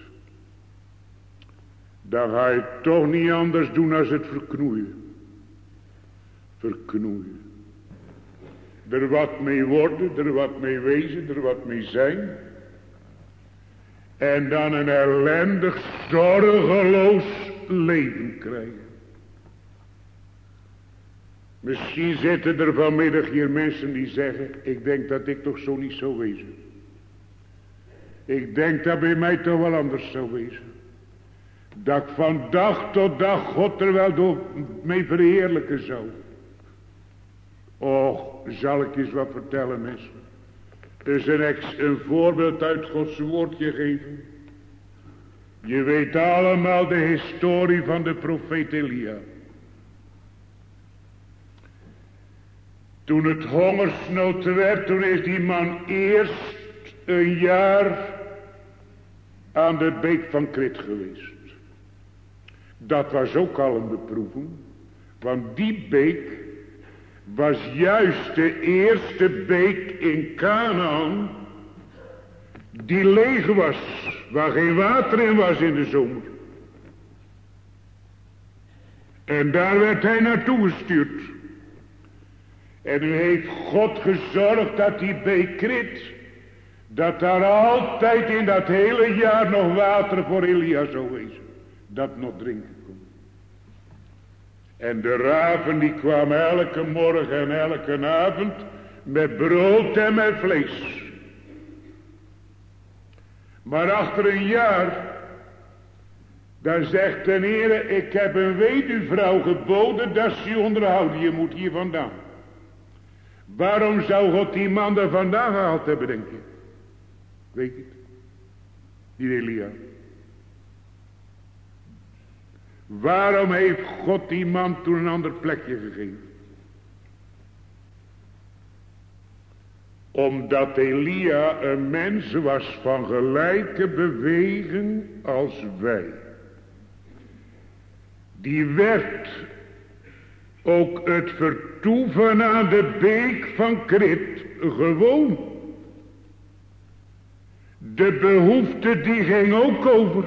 Dan ga je het toch niet anders doen als het verknoeien. Verknoeien. Er wat mee worden, er wat mee wezen, er wat mee zijn. En dan een ellendig, zorgeloos leven krijgen. Misschien zitten er vanmiddag hier mensen die zeggen, ik denk dat ik toch zo niet zou wezen. Ik denk dat bij mij toch wel anders zou wezen. Dat ik van dag tot dag God er wel door mee verheerlijken zou. Och, zal ik eens wat vertellen, mensen. Dus een voorbeeld uit Gods woordje geven. Je weet allemaal de historie van de profeet Elia. Toen het hongersnood werd, toen is die man eerst een jaar aan de beek van Krit geweest. Dat was ook al een beproeving, want die beek was juist de eerste beek in Kanaan die leeg was, waar geen water in was in de zomer. En daar werd hij naartoe gestuurd. En nu heeft God gezorgd dat die beek Krit, dat daar altijd in dat hele jaar nog water voor Elia zou wezen. Dat nog drinken kon. En de raven die kwamen elke morgen en elke avond met brood en met vlees. Maar achter een jaar, dan zegt de Heer, ik heb een weduwvrouw geboden dat ze je onderhouden, je moet hier vandaan. Waarom zou God die man er vandaan gehaald hebben, denk je? Weet je het? Die Elia. Waarom heeft God die man toen een ander plekje gegeven? Omdat Elia een mens was van gelijke beweging als wij. Die werd ook het vertoeven aan de beek van Krit gewoon. De behoefte die ging ook over.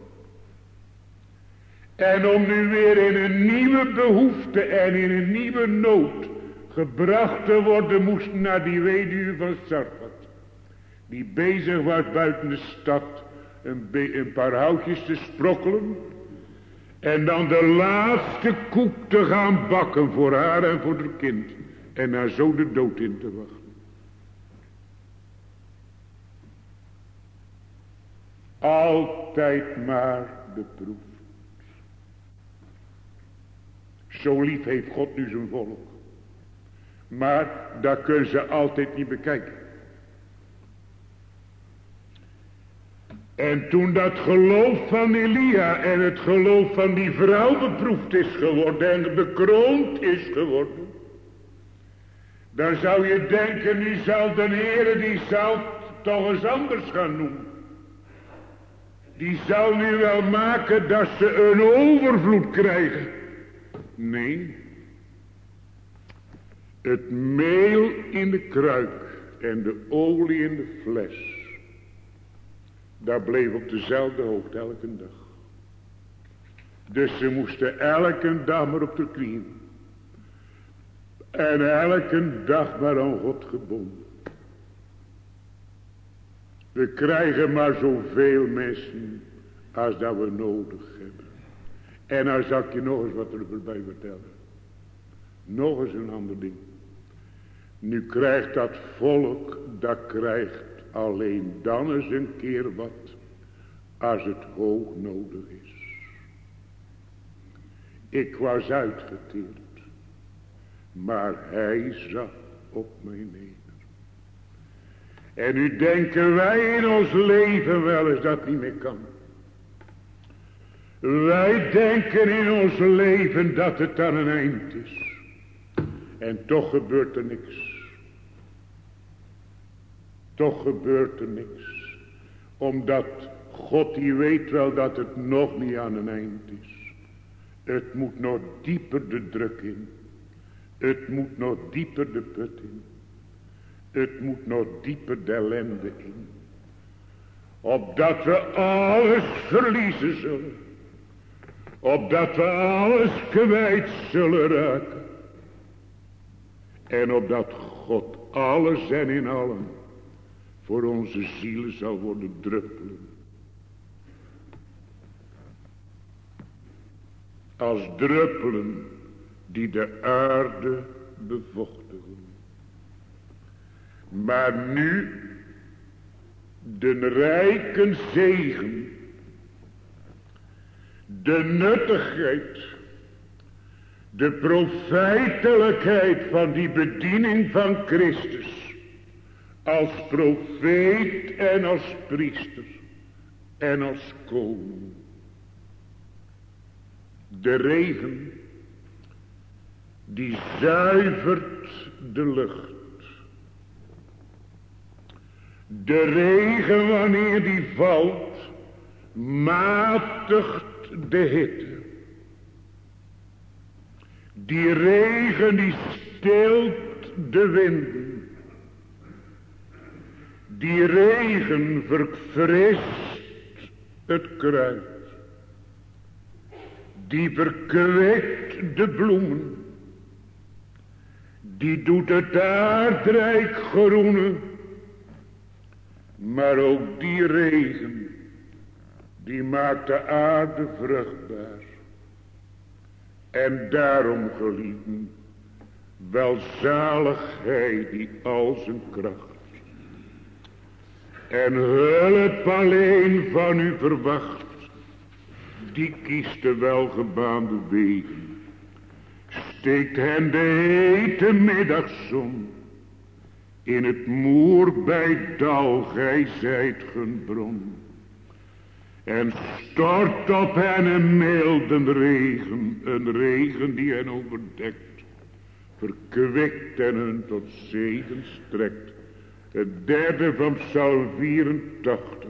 En om nu weer in een nieuwe behoefte en in een nieuwe nood gebracht te worden, moest naar die weduwe van Sarfat. Die bezig was buiten de stad een paar houtjes te sprokkelen. En dan de laatste koek te gaan bakken voor haar en voor haar kind. En daar zo de dood in te wachten. Altijd maar beproefd. Zo lief heeft God nu zijn volk. Maar dat kunnen ze altijd niet bekijken. En toen dat geloof van Elia en het geloof van die vrouw beproefd is geworden en bekroond is geworden. Dan zou je denken, nu zal de Heere die zal toch eens anders gaan noemen. Die zal nu wel maken dat ze een overvloed krijgen. Nee. Het meel in de kruik en de olie in de fles. Dat bleef op dezelfde hoogte elke dag. Dus ze moesten elke dag maar op de knieën. En elke dag maar aan God gebonden. We krijgen maar zoveel mensen als dat we nodig hebben. En dan zal ik je nog eens wat erbij vertellen. Nog eens een ander ding. Nu krijgt dat volk, dat krijgt alleen dan eens een keer wat, als het hoog nodig is. Ik was uitgeteerd, maar hij zag op mij neer. En nu denken wij in ons leven wel eens dat niet meer kan. Wij denken in ons leven dat het aan een eind is. En toch gebeurt er niks. Toch gebeurt er niks. Omdat God die weet wel dat het nog niet aan een eind is. Het moet nog dieper de druk in. Het moet nog dieper de put in. Het moet nog dieper de ellende in. Opdat we alles verliezen zullen. Opdat we alles kwijt zullen raken. En opdat God alles en in allen voor onze zielen zal worden druppelen. Als druppelen die de aarde bevochtigen. Maar nu de rijke zegen, de nuttigheid, de profijtelijkheid van die bediening van Christus, als profeet en als priester en als koning. De regen die zuivert de lucht. De regen wanneer die valt, matigt de hitte. Die regen die stilt de winden. Die regen verfrist het kruid. Die verkwikt de bloemen. Die doet het aardrijk groenen. Maar ook die regen, die maakt de aarde vruchtbaar. En daarom, geliefden, welzalig hij die al zijn kracht en hulp alleen van u verwacht, die kiest de welgebaande wegen, steekt hen de hete middagzon in het moer bij dal, gij zijt geen bron. En stort op hen een milde regen, een regen die hen overdekt, verkwikt en hun tot zegen strekt. Het derde van Psalm 84.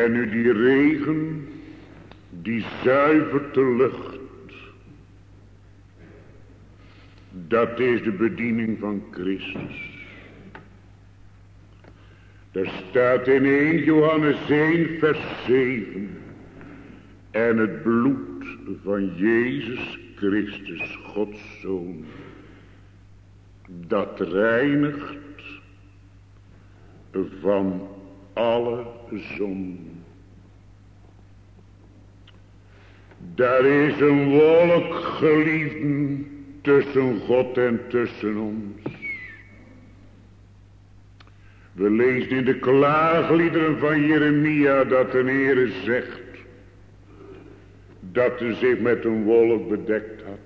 En nu die regen, die zuivert de lucht. Dat is de bediening van Christus. Er staat in 1 Johannes 1 vers 7. En het bloed van Jezus Christus, Gods Zoon, dat reinigt van alle zonden. Daar is een wolk, geliefden, tussen God en tussen ons. We lezen in de klaagliederen van Jeremia dat de Heere zegt dat hij zich met een wolk bedekt had.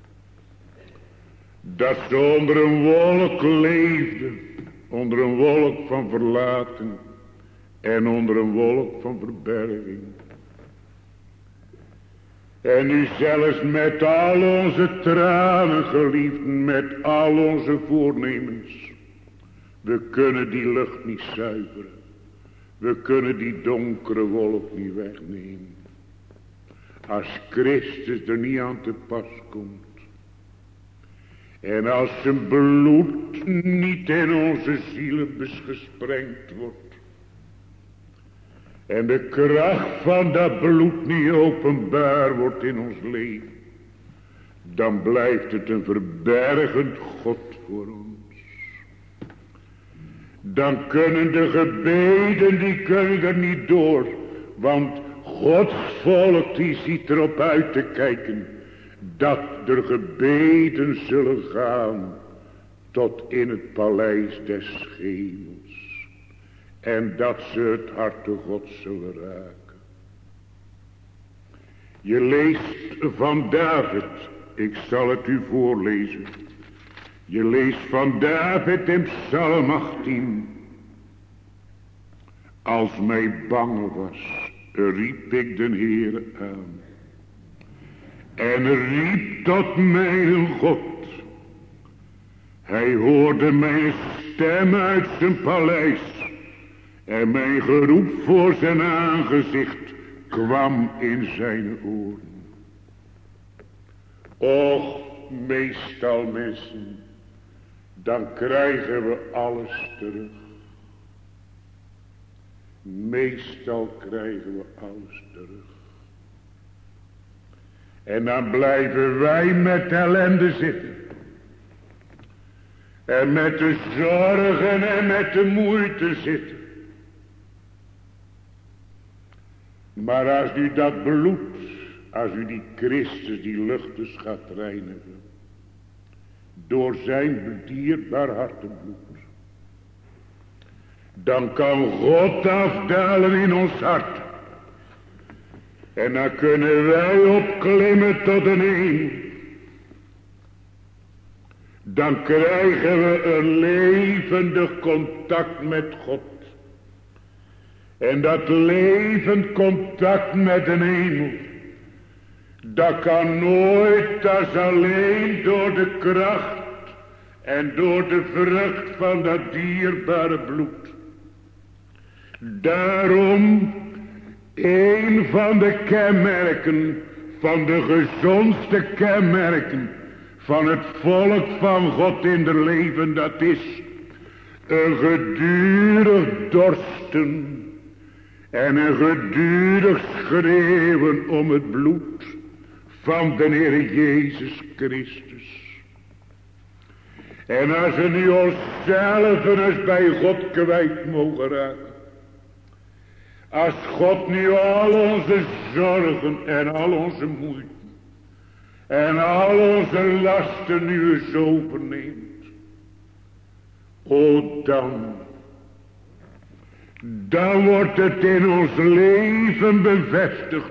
Dat ze onder een wolk leefden, onder een wolk van verlating en onder een wolk van verberging. En nu zelfs met al onze tranen, geliefden, met al onze voornemens, we kunnen die lucht niet zuiveren. We kunnen die donkere wolk niet wegnemen. Als Christus er niet aan te pas komt. En als zijn bloed niet in onze zielen gesprengd wordt. En de kracht van dat bloed niet openbaar wordt in ons leven. Dan blijft het een verbergend God voor ons. Dan kunnen de gebeden, die kunnen er niet door. Want Gods volk die ziet erop uit te kijken. Dat er gebeden zullen gaan tot in het paleis des hemels. En dat ze het harte Gods zullen raken. Je leest van David. Ik zal het u voorlezen. Je leest van David in Psalm 18. Als mij bange was, riep ik den Heere aan. En riep tot mijn God. Hij hoorde mijn stem uit zijn paleis. En mijn geroep voor zijn aangezicht kwam in zijn oren. Och, meestal mensen, dan krijgen we alles terug. Meestal krijgen we alles terug. En dan blijven wij met ellende zitten. En met de zorgen en met de moeite zitten. Maar als u dat bloed, als u die Christus, die luchters gaat reinigen. Door zijn dierbaar hartebloed. Dan kan God afdalen in ons hart. En dan kunnen wij opklimmen tot een hemel. Dan krijgen we een levendig contact met God. En dat levend contact met de hemel. Dat kan nooit als alleen door de kracht en door de vrucht van dat dierbare bloed. Daarom een van de kenmerken, van de gezondste kenmerken van het volk van God in de leven, dat is een gedurig dorsten en een gedurig schreeuwen om het bloed van de Heer Jezus Christus. En als we nu onszelf eens bij God kwijt mogen raken. Als God nu al onze zorgen en al onze moeite en al onze lasten nu eens overneemt. O dan wordt het in ons leven bevestigd.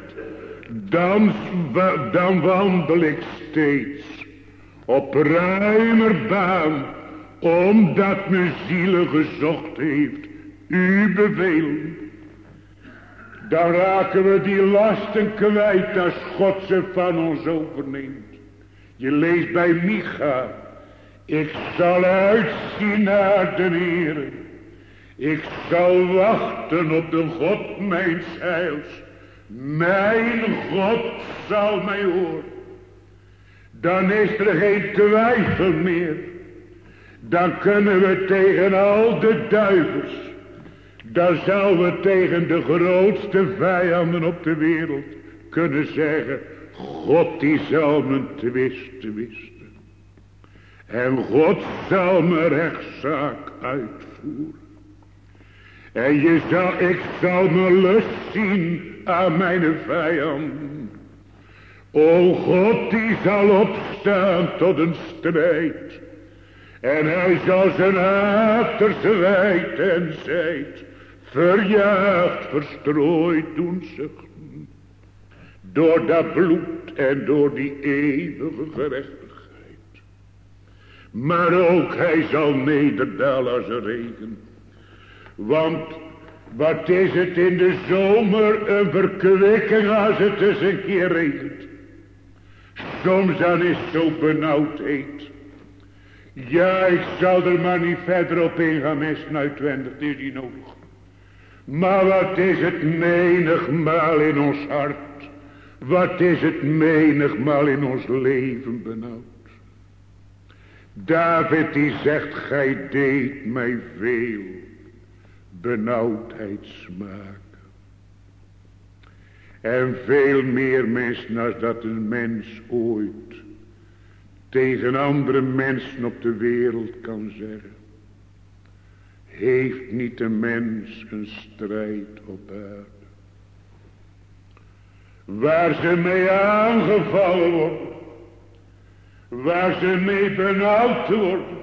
Dan wandel ik steeds op ruimer baan, omdat mijn ziel gezocht heeft uw bevelen. Dan raken we die lasten kwijt als God ze van ons overneemt. Je leest bij Micha. Ik zal uitzien naar de Heere. Ik zal wachten op de God mijns heils. Mijn God zal mij horen. Dan is er geen twijfel meer. Dan kunnen we tegen al de duivels. Dan zouden we tegen de grootste vijanden op de wereld kunnen zeggen. God die zal mijn twisten wisten. En God zal mijn rechtszaak uitvoeren. En ik zal mijn lust zien aan mijn vijanden. O God die zal opstaan tot een strijd. En hij zal zijn haters wijd en zijd verjaagd, verstrooid doen zuchten. Door dat bloed en door die eeuwige gerechtigheid. Maar ook hij zal nederdalen als een regen. Want wat is het in de zomer een verkwikking als het eens een keer regent. Soms dan is het zo benauwd heet. Ja, ik zal er maar niet verder op ingaan, mensen uitwendig, het is niet nodig. Maar wat is het menigmaal in ons hart. Wat is het menigmaal in ons leven benauwd. David die zegt, gij deed mij veel benauwdheid smaken. En veel meer mensen als dat een mens ooit tegen andere mensen op de wereld kan zeggen. Heeft niet een mens een strijd op aarde. Waar ze mee aangevallen worden. Waar ze mee benauwd worden.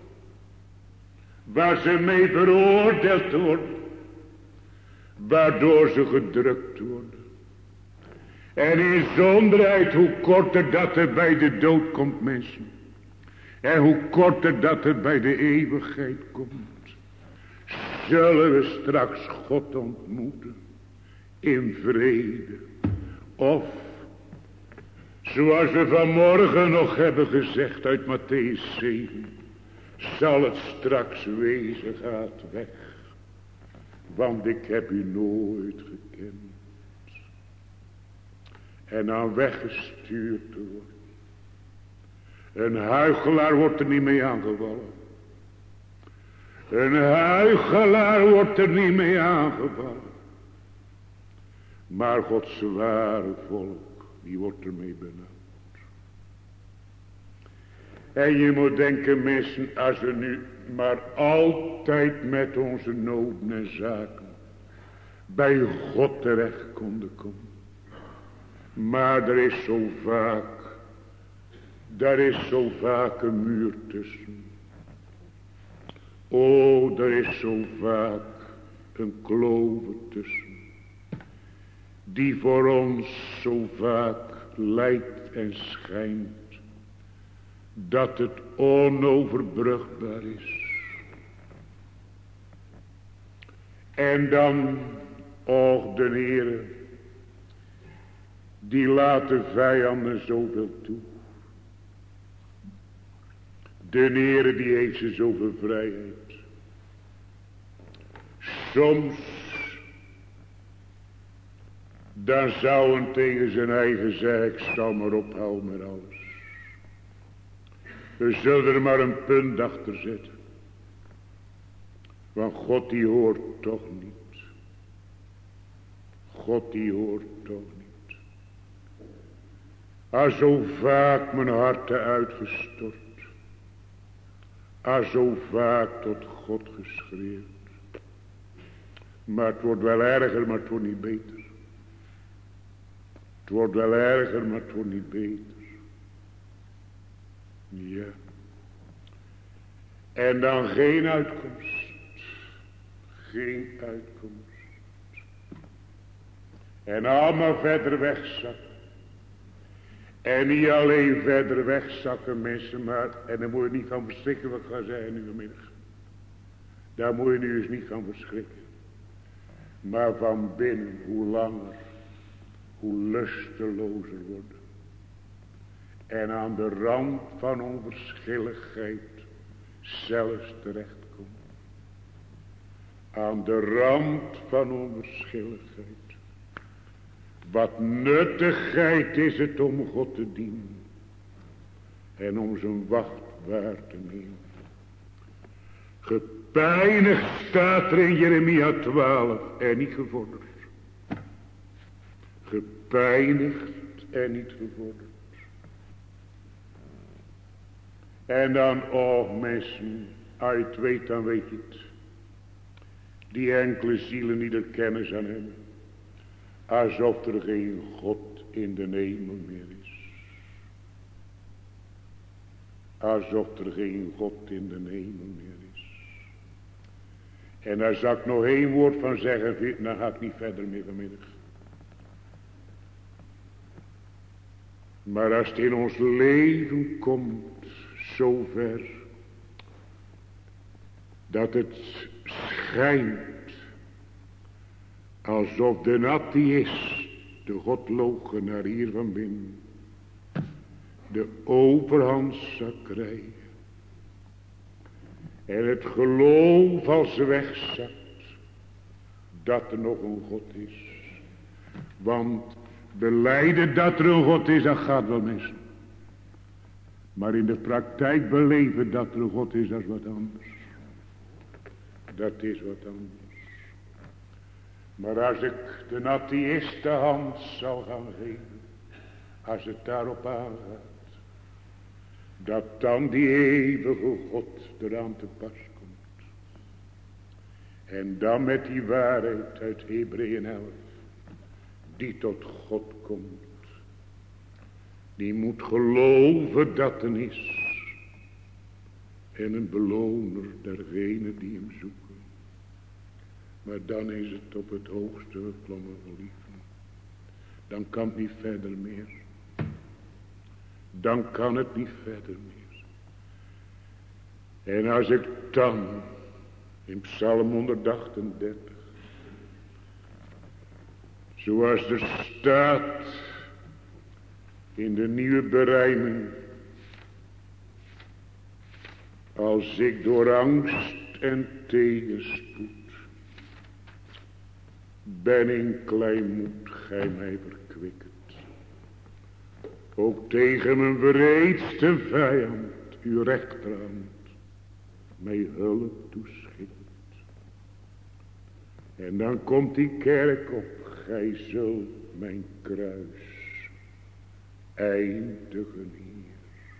Waar ze mee veroordeeld worden. Waardoor ze gedrukt worden. En in zonderheid hoe korter dat er bij de dood komt, mensen. En hoe korter dat er bij de eeuwigheid komt. Zullen we straks God ontmoeten. In vrede. Of, zoals we vanmorgen nog hebben gezegd uit Mattheüs 7. Zal het straks wezen, gaat weg. Want ik heb u nooit gekend. En dan weggestuurd te worden. Een huichelaar wordt er niet mee aangevallen. Een huichelaar wordt er niet mee aangevallen. Maar Gods ware volk, die wordt ermee benauwd. En je moet denken, mensen, als we nu maar altijd met onze noden en zaken bij God terecht konden komen. Maar er is zo vaak een muur tussen. O, er is zo vaak een kloof tussen. Die voor ons zo vaak lijkt en schijnt. Dat het onoverbrugbaar is. En dan, och de Heere. Die laat de vijanden zoveel toe. De Heere die heeft ze zoveel vrijheid. Soms dan zou een tegen zijn eigen zeggen, ik zal maar ophouden met alles. We zullen er maar een punt achter zetten. Want God die hoort toch niet. God die hoort toch niet. Al zo vaak mijn hart uitgestort. Al zo vaak tot God geschreeuwd. Maar het wordt wel erger, maar het wordt niet beter. Het wordt wel erger, maar het wordt niet beter. Ja. En dan geen uitkomst. Geen uitkomst. En allemaal verder wegzakken. En niet alleen verder wegzakken mensen, maar, en daar moet je niet van verschrikken wat ik ga zeggen nu vanmiddag. Daar moet je nu eens niet van verschrikken. Maar van binnen, hoe langer, hoe lustelozer worden. En aan de rand van onverschilligheid zelfs terechtkomen. aan de rand van onverschilligheid. Wat nuttigheid is het om God te dienen en om zijn wacht waar te nemen. Gepijnigd staat er in Jeremia 12 en niet gevorderd. Gepijnigd en niet gevorderd. En dan, oh mensen, als je het weet, dan weet je het. Die enkele zielen die er kennis aan hebben. Alsof er geen God in de hemel meer is. Alsof er geen God in de hemel meer is. En daar zal ik nog één woord van zeggen, dan ga ik niet verder meer vanmiddag. Maar als het in ons leven komt, zover, dat het schijnt alsof de atheïst, de godloochenaar hier van binnen, de overhand zou krijgen. En het geloof als wegzakt, dat er nog een God is. Want belijden dat er een God is, dat gaat wel mis. Maar in de praktijk beleven dat er een God is, dat is wat anders. Dat is wat anders. Maar als ik de atheïst de hand zal gaan geven, als het daarop aangaat, dat dan die eeuwige God eraan te pas komt. En dan met die waarheid uit Hebreeën 11, die tot God komt. Die moet geloven dat er is. En een beloner dergenen die hem zoeken. Maar dan is het op het hoogste geklommen geliefde. Dan kan het niet verder meer. Dan kan het niet verder meer. En als ik dan in Psalm 138, zoals er staat in de nieuwe berijming, als ik door angst en tegenspoed ben in kleinmoed gij mij verkwikkend. Ook tegen mijn wreedste vijand, uw rechterhand, mij hulp toeschikt. En dan komt die kerk op, gij zult mijn kruis eindigen hier.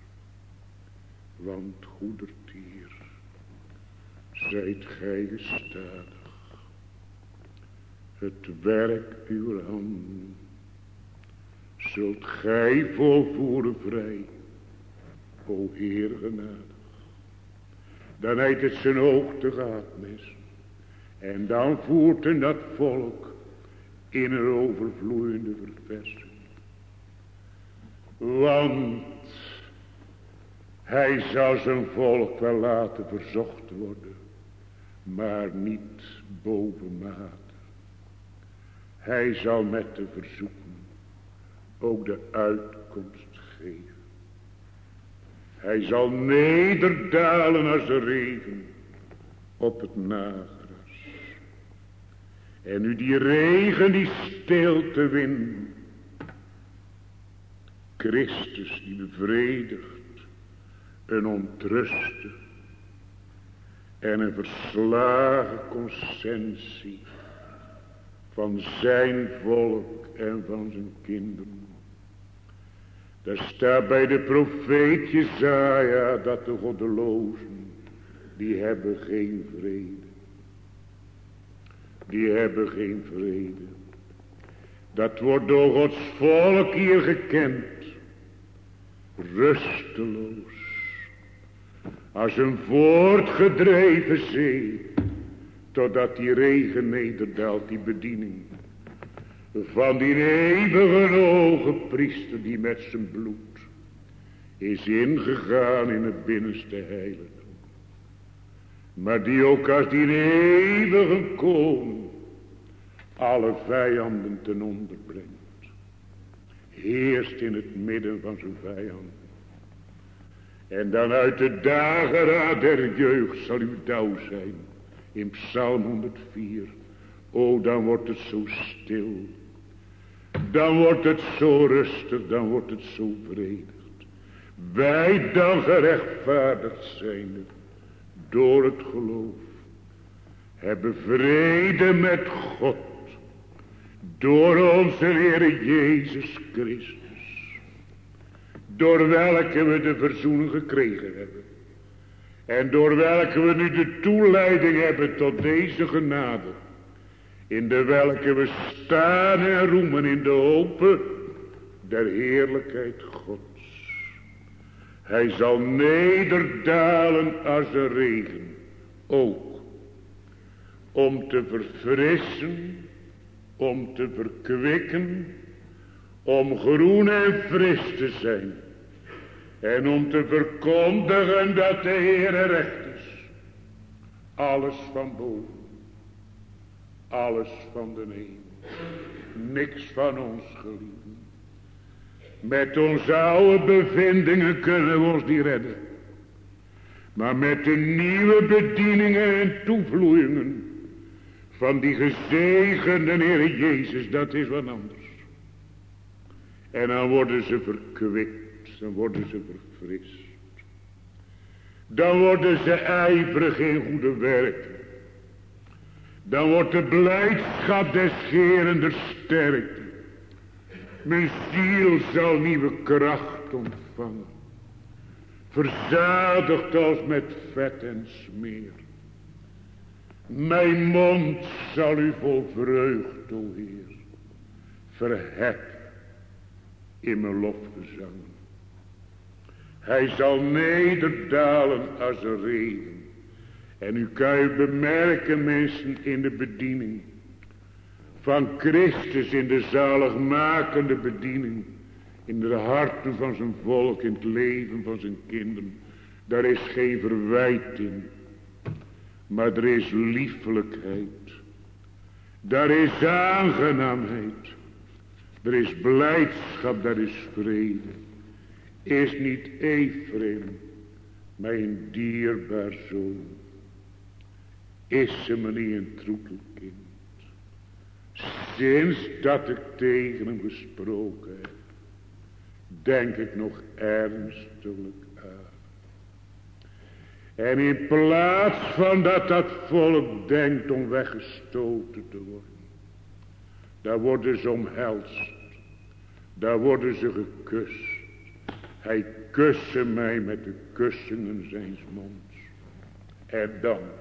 Want goedertier, zijt gij gestadig. Het werk uw handen zult gij volvoeren vrij, o Heer genadig. Dan heeft het zijn hoogte gehad, mis. En dan voert hem dat volk in een overvloeiende verversing. Want hij zal zijn volk wel laten verzocht worden, maar niet bovenmate. Hij zal met de verzoeking ook de uitkomst geven. Hij zal nederdalen als de regen op het nagras. En nu die regen, die stilte wind, Christus die bevredigt een ontruste en een verslagen conscientie van zijn volk en van zijn kinderen. Daar staat bij de profeet Jesaja dat de goddelozen, die hebben geen vrede. Die hebben geen vrede. Dat wordt door Gods volk hier gekend. Rusteloos. Als een voortgedreven zee. Totdat die regen nederdaalt, die bediening. Van die eeuwige hoge priester die met zijn bloed is ingegaan in het binnenste heiligdom. Maar die ook als die eeuwige koning alle vijanden ten onder brengt. Heerst in het midden van zijn vijanden. En dan uit de dageraad der jeugd zal uw dauw zijn. in Psalm 104. O, dan wordt het zo stil. Dan wordt het zo rustig, dan wordt het zo vredigd. Wij dan gerechtvaardigd zijnde door het geloof hebben vrede met God door onze Heer Jezus Christus, door welke we de verzoening gekregen hebben en door welke we nu de toeleiding hebben tot deze genade, in de welke we staan en roemen in de hoop der heerlijkheid Gods. Hij zal nederdalen als een regen, ook om te verfrissen, om te verkwikken, om groen en fris te zijn en om te verkondigen dat de Heere recht is. Alles van boven, alles van de hemel, niks van ons geliefden. Met onze oude bevindingen kunnen we ons niet redden. Maar met de nieuwe bedieningen en toevloeien van die gezegende Heer Jezus, dat is wat anders. En dan worden ze verkwikt, dan worden ze verfrist. Dan worden ze ijverig in goede werken. Dan wordt de blijdschap des Heeren der sterkte. Mijn ziel zal nieuwe kracht ontvangen. Verzadigd als met vet en smeer. Mijn mond zal u vol vreugd, o Heer, verheffen in mijn lofgezangen. Hij zal nederdalen als een regen. En u kan u bemerken, mensen, in de bediening van Christus, in de zaligmakende bediening, in de harten van zijn volk, in het leven van zijn kinderen. Daar is geen verwijt in, maar er is liefelijkheid. Daar is aangenaamheid. Er is blijdschap, daar is vrede. Is niet Ephraim mijn dierbaar zoon? Is ze me niet een troetelkind? Sinds dat ik tegen hem gesproken heb, denk ik nog ernstiglijk aan. En in plaats van dat volk denkt om weggestoten te worden, daar worden ze omhelst, daar worden ze gekust. Hij kuste mij met de kussingen zijns monds. En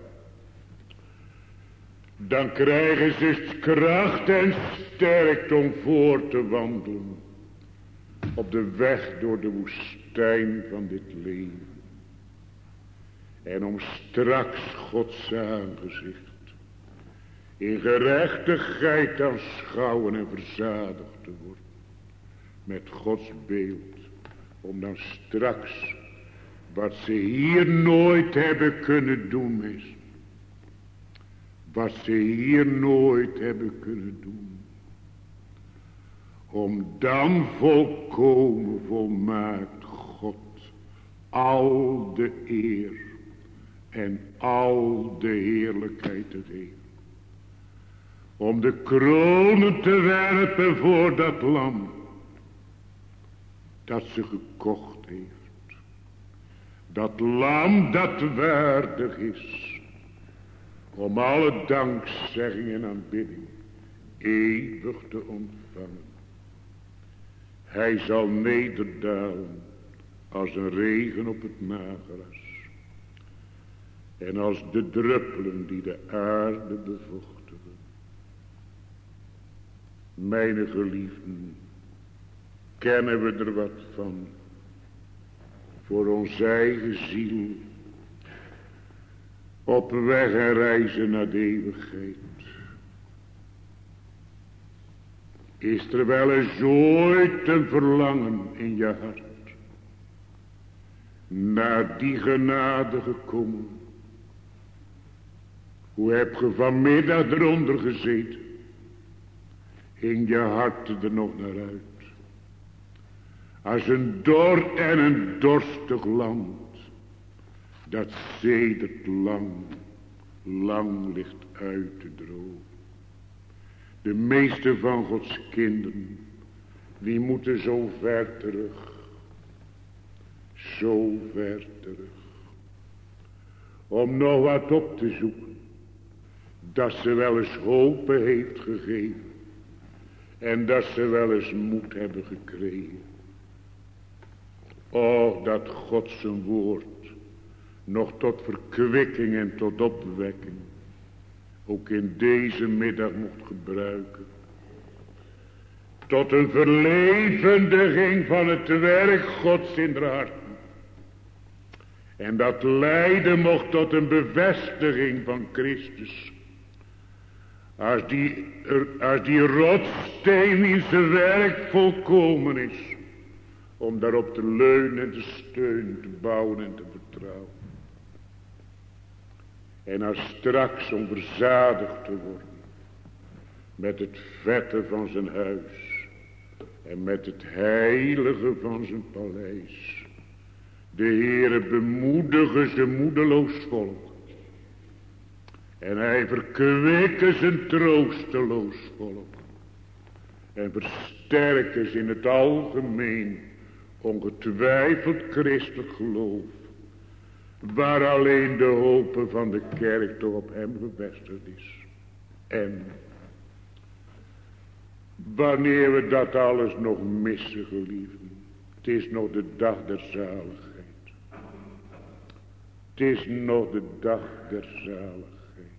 dan krijgen ze kracht en sterkte om voor te wandelen op de weg door de woestijn van dit leven. En om straks Gods aangezicht in gerechtigheid aanschouwen en verzadigd te worden met Gods beeld. Om dan straks wat ze hier nooit hebben kunnen doen, mensen. Wat ze hier nooit hebben kunnen doen. Om dan volkomen, volmaakt God al de eer en al de heerlijkheid te geven. Om de kronen te werpen voor dat lam dat ze gekocht heeft. Dat lam dat waardig is om alle dankzegging en aanbidding eeuwig te ontvangen. Hij zal nederdalen als een regen op het nagras en als de druppelen die de aarde bevochtigen. Mijn geliefden, kennen we er wat van voor onze eigen ziel op weg en reizen naar de eeuwigheid. Is er wel eens ooit een verlangen in je hart naar die genade gekomen? Hoe heb je vanmiddag eronder gezeten? Hing je hart er nog naar uit? Als een dor en een dorstig land, dat sedert lang lang ligt uit te drogen. De meeste van Gods kinderen, die moeten zo ver terug. Zo ver terug. Om nog wat op te zoeken. Dat ze wel eens hoop heeft gegeven. En dat ze wel eens moed hebben gekregen. Och, dat God zijn woord nog tot verkwikking en tot opwekking ook in deze middag mocht gebruiken. Tot een verlevendiging van het werk Gods in de harten. En dat leiden mocht tot een bevestiging van Christus. Als die rotssteen in zijn werk volkomen is. Om daarop te leunen en te steunen, te bouwen en te vertrouwen. En als straks om verzadigd te worden. Met het vette van zijn huis. En met het heilige van zijn paleis. De Heere bemoedigen zijn moedeloos volk. En hij verkwikken zijn troosteloos volk. En versterken ze in het algemeen ongetwijfeld christelijk geloof. Waar alleen de hoop van de kerk toch op hem gevestigd is. En wanneer we dat alles nog missen, geliefden. Het is nog de dag der zaligheid. Het is nog de dag der zaligheid.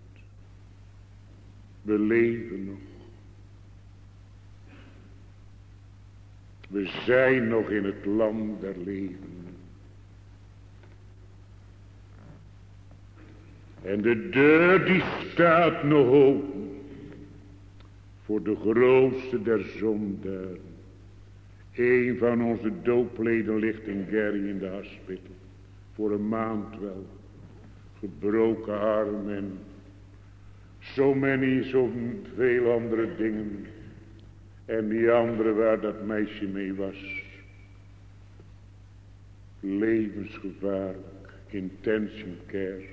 We leven nog. We zijn nog in het land der leven. En de deur die staat nog open. Voor de grootste der zondaren. Een van onze doopleden ligt in Gerry in de hospital. Voor een maand wel. Gebroken arm en zoveel andere dingen. En die andere waar dat meisje mee was. Levensgevaarlijk. Intensive care.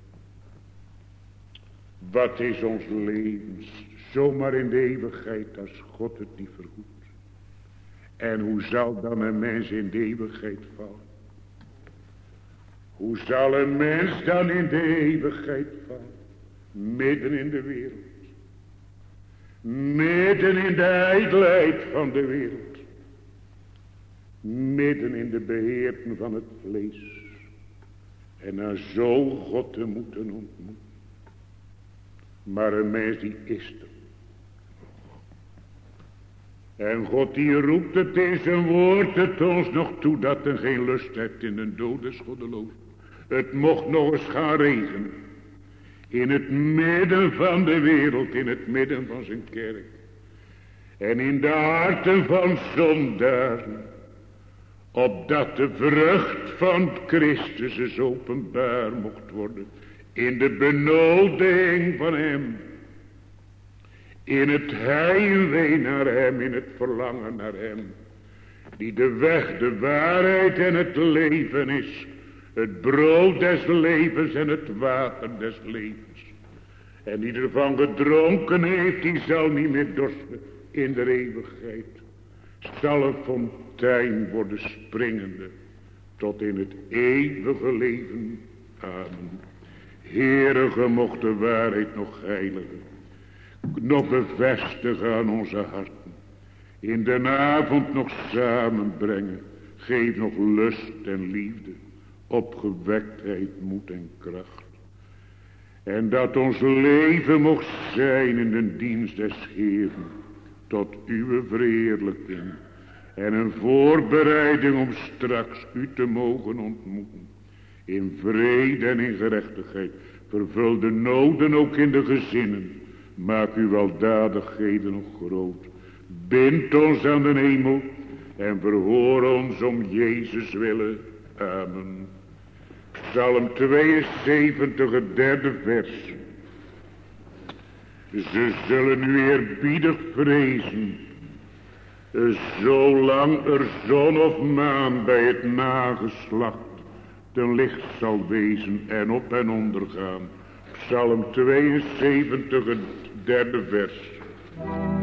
Wat is ons leven? Zomaar in de eeuwigheid als God het niet vergoedt. En hoe zal dan een mens in de eeuwigheid vallen? Hoe zal een mens dan in de eeuwigheid vallen? Midden in de wereld. Midden in de ijdelheid van de wereld. Midden in de beheerten van het vlees. En dan zo God te moeten ontmoeten. Maar een mens die is er. En God die roept het in zijn woord het ons nog toe dat er geen lust hebt in een dood is goddeloos. Het mocht nog eens gaan regenen. In het midden van de wereld, in het midden van zijn kerk. En in de harten van zondaren. Opdat de vrucht van Christus eens openbaar mocht worden. In de benodiging van hem. In het heimwee naar hem, in het verlangen naar hem. Die de weg, de waarheid en het leven is. Het brood des levens en het water des levens. En die ervan gedronken heeft, die zal niet meer dorsten in de eeuwigheid. Zal een fontein worden springende tot in het eeuwige leven. Amen. Heere, ge mocht de waarheid nog heiligen. Nog bevestigen aan onze harten. In de avond nog samenbrengen. Geef nog lust en liefde. Opgewektheid, moed en kracht. En dat ons leven mocht zijn in de dienst des Heeren. Tot uw verheerlijking. En een voorbereiding om straks u te mogen ontmoeten. In vrede en in gerechtigheid. Vervul de noden ook in de gezinnen. Maak uw weldadigheden nog groot. Bind ons aan de hemel. En verhoor ons om Jezus willen. Amen. Psalm 72, het derde vers. Ze zullen u eerbiedig vrezen. Zolang er zon of maan bij het nageslacht ten licht zal wezen en op en ondergaan. Psalm 72, het derde vers.